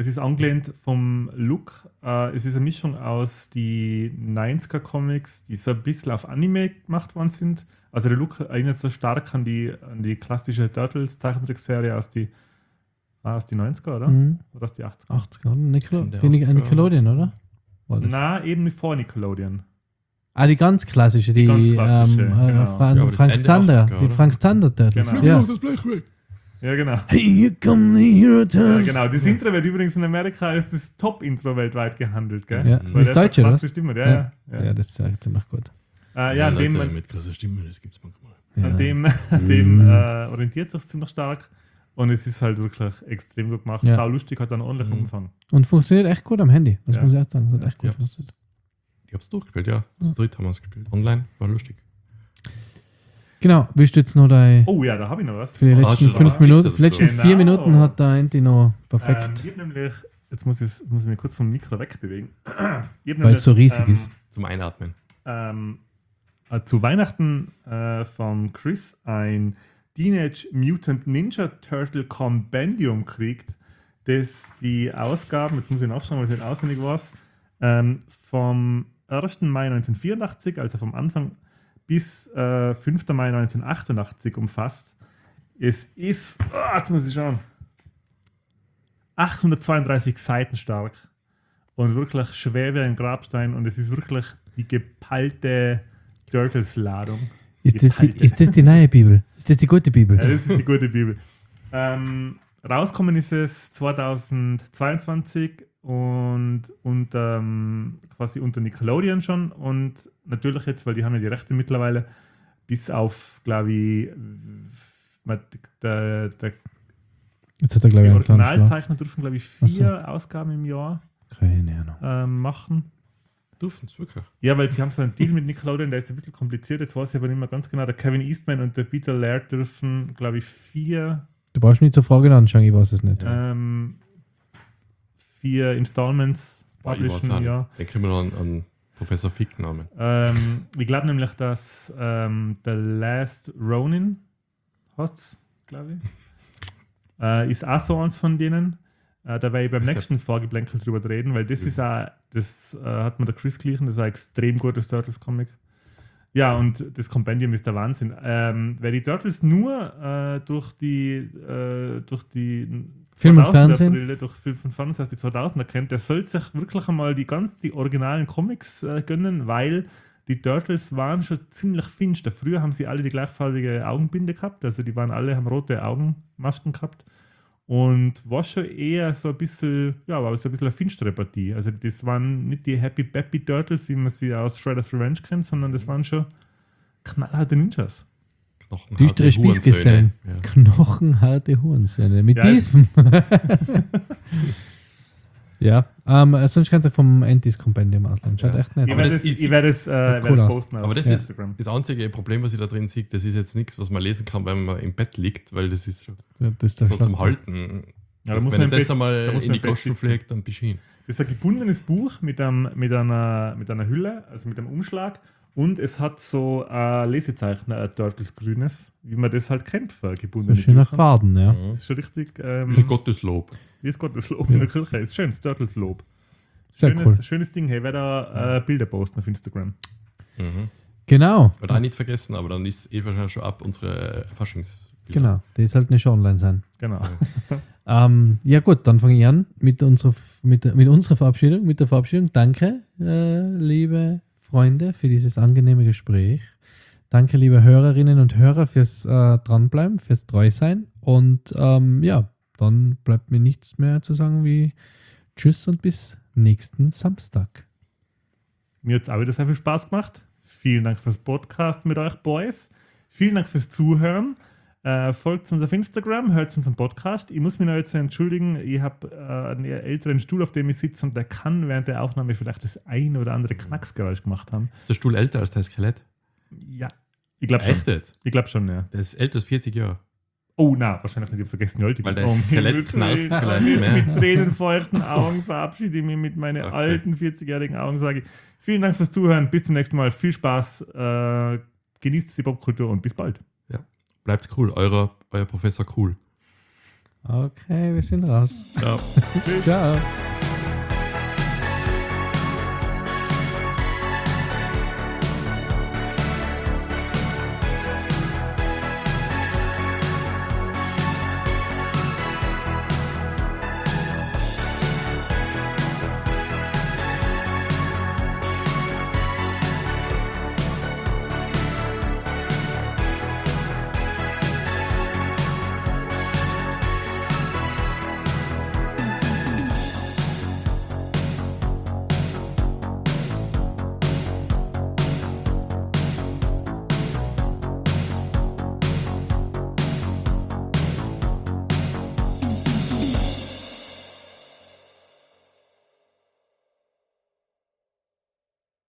es ist angelehnt vom Look. Äh, es ist eine Mischung aus die neunziger-Comics, die so ein bisschen auf Anime gemacht worden sind. Also der Look erinnert so stark an die, an die klassische Turtles-Zeichentrickserie aus die, ah, aus die neunziger, oder? Mhm. Oder aus die achtziger? achtziger, Nickel- Der die Nic- achtziger. Nickelodeon, oder? War das? Na, eben vor Nickelodeon. Ah, die ganz klassische, die, Die ganz klassische, ähm, äh, genau. Fra Ja, aber das Frank Ende Zander, achtziger, die oder? Frank Zander Turtles. Genau. Ja. das Blech weg. Ja, genau. Hey, here come the Hero Ja, Turtles. genau. Das Intro wird übrigens in Amerika als das Top-Intro weltweit gehandelt, gell? Ja, Weil das ist der Deutsch, so oder? klasse Stimme, ja, ja. Ja, ja. das ist ja ziemlich gut. Äh, ja, Ja, an dem, Leute an mit krasser Stimme, das gibt's manchmal. Ja. dem, an dem äh, orientiert sich ziemlich stark. Und es ist halt wirklich extrem gut gemacht. Ja. Sau lustig, hat einen ordentlichen Mhm. Umfang. Und funktioniert echt gut am Handy, das Ja. muss ich auch sagen. Das hat echt gut Ja. funktioniert. Ich hab's durchgespielt, ja. Zu dritt haben wir es gespielt. Online, war lustig. Genau, willst du jetzt noch dein, Oh ja, da habe ich noch was. für die Ah, letzten schon fünf mal. Minuten, Genau. die letzten vier Minuten hat der Andy noch Ähm, perfekt, ich hab nämlich, jetzt muss ich, muss ich mich kurz vom Mikro wegbewegen. Ich hab weil nämlich, es so riesig ähm, ist. Zum Einatmen. ähm, äh, zu Weihnachten äh, von Chris ein Teenage Mutant Ninja Turtle Compendium kriegt, das die Ausgaben, jetzt muss ich nachschauen, weil ich nicht auswendig weiß, ähm, vom ersten Mai neunzehnhundertvierundachtzig, also vom Anfang bis äh, fünften Mai neunzehnhundertachtundachtzig umfasst. Es ist, oh, jetzt muss ich schauen, achthundertzweiunddreißig Seiten stark und wirklich schwer wie ein Grabstein und es ist wirklich die geballte Turtles-Ladung. Ist das, die, ist das die neue Bibel? Ist das die gute Bibel? Ja, das ist die gute Bibel. Ähm, rauskommen ist es zweitausendzweiundzwanzig und, und ähm, quasi unter Nickelodeon schon und natürlich jetzt, weil die haben ja die Rechte mittlerweile, bis auf, glaube ich, der, der Jetzt hat er, glaube die ich, einen kleinen Schlag. Originalzeichner dürfen, glaube ich, Ach vier Ausgaben im Jahr Keine Ahnung. ähm, machen. Dürfen es wirklich. Ja, weil sie haben so einen Deal mit Nickelodeon, der ist ein bisschen kompliziert, jetzt weiß ich aber nicht mehr ganz genau. Der Kevin Eastman und der Peter Laird dürfen, glaube ich, vier Du brauchst mich zur Frage anschauen, ich weiß es nicht. ähm, vier Installments Boah, ich weiß publishen auch im nicht. Jahr. Den können wir noch an, an Professor Fick Namen. Ähm, ich glaube nämlich, dass ähm, The Last Ronin heißt glaube ich. Äh, ist auch so eins von denen. Äh, da werde ich beim Ist ja- nächsten Vorgeplänkel drüber reden, weil das ist auch, das äh, hat mir der Chris glichen, das ist ein extrem gutes Turtles-Comic. Ja, und das Compendium ist der Wahnsinn. Ähm, wer die Turtles nur äh, durch die äh, durch die Film und zweitausender Fernsehen? Brille, durch Film und Fernsehen aus die zweitausender kennt, der soll sich wirklich einmal die ganz die originalen Comics äh, gönnen, weil die Turtles waren schon ziemlich finster. Früher haben sie alle die gleichfarbige Augenbinde gehabt, also die waren alle, haben rote Augenmasken gehabt und war schon eher so ein bisschen, ja, war so ein bisschen eine finstere Partie. Also das waren nicht die Happy Peppy Turtles, wie man sie aus Shredder's Revenge kennt, sondern das waren schon knallharte Ninjas. Knochenharte Düstere Spießgesellen. Hurensöhne. Ja. Knochenharte Hurensöhne. Mit Ja, es- diesem. Ja, ähm, sonst kannst du vom Antis Compendium ausleihen. Schaut Ja. echt nett Ich Aber werde das es, ist- ich werde es, äh, werde cool es aus. posten auf Aber das ist Instagram. das einzige Problem, was ich da drin sehe, das ist jetzt nichts, was man lesen kann, wenn man im Bett liegt, weil das ist schon Ja, das ist der so Schlag. zum Halten. Ja, da Also muss wenn man ich im das Bett- einmal da muss in man die im Bett Kosten sitzen. pflegt, dann beschien. Das ist ein gebundenes Buch mit, einem, mit, einer, mit einer Hülle, also mit einem Umschlag. Und es hat so ein Lesezeichen, ein Turtles grünes, wie man das halt kennt für So gebundene schön nach Bücher. Farben, ja. Das ist schon richtig. Ähm, Das ist Gotteslob. wie ist Gotteslob in der Kirche? Ist schönes Turtles-Lob. Sehr Schönes, cool. schönes Ding. Hey, ich werde da äh, Bilder posten auf Instagram. Mhm. Genau, Und auch nicht vergessen, aber dann ist eh wahrscheinlich schon ab unsere Faschingsbilder. genau. Die sollten nicht schon online sein. Genau. Ähm, ja gut, dann fange ich an mit unserer, mit, der- mit unserer Verabschiedung, mit der Verabschiedung. Danke, äh, liebe Freunde, für dieses angenehme Gespräch. Danke, liebe Hörerinnen und Hörer, fürs äh, Dranbleiben, fürs Treusein. Und ähm, ja, dann bleibt mir nichts mehr zu sagen wie Tschüss und bis nächsten Samstag. Mir hat es auch wieder sehr viel Spaß gemacht. Vielen Dank fürs Podcast mit euch, Boys. Vielen Dank fürs Zuhören. Äh, folgt uns auf Instagram, hört unseren Podcast. Ich muss mich noch jetzt entschuldigen, ich habe äh, einen eher älteren Stuhl, auf dem ich sitze und der kann während der Aufnahme vielleicht das ein oder andere Knacksgeräusch gemacht haben. Ist der Stuhl älter als dein Skelett? Ja, ich glaube schon. Echt jetzt? Ich glaube schon, ja. Der ist älter als vierzig Jahre. Oh, na, wahrscheinlich nicht, ich habe vergessen, wie alt ich Weil bin. der Oh, Skelett Himmels knarzt Willen. vielleicht Jetzt mehr. mit tränenfeuchten Augen verabschiede ich mich mit meinen Okay. alten vierzigjährigen Augen, sage ich vielen Dank fürs Zuhören, bis zum nächsten Mal, viel Spaß, äh, genießt die Popkultur und bis bald. Ja. Bleibt cool, euer, euer Professor cool. Okay, wir sind raus. Ciao. Ciao.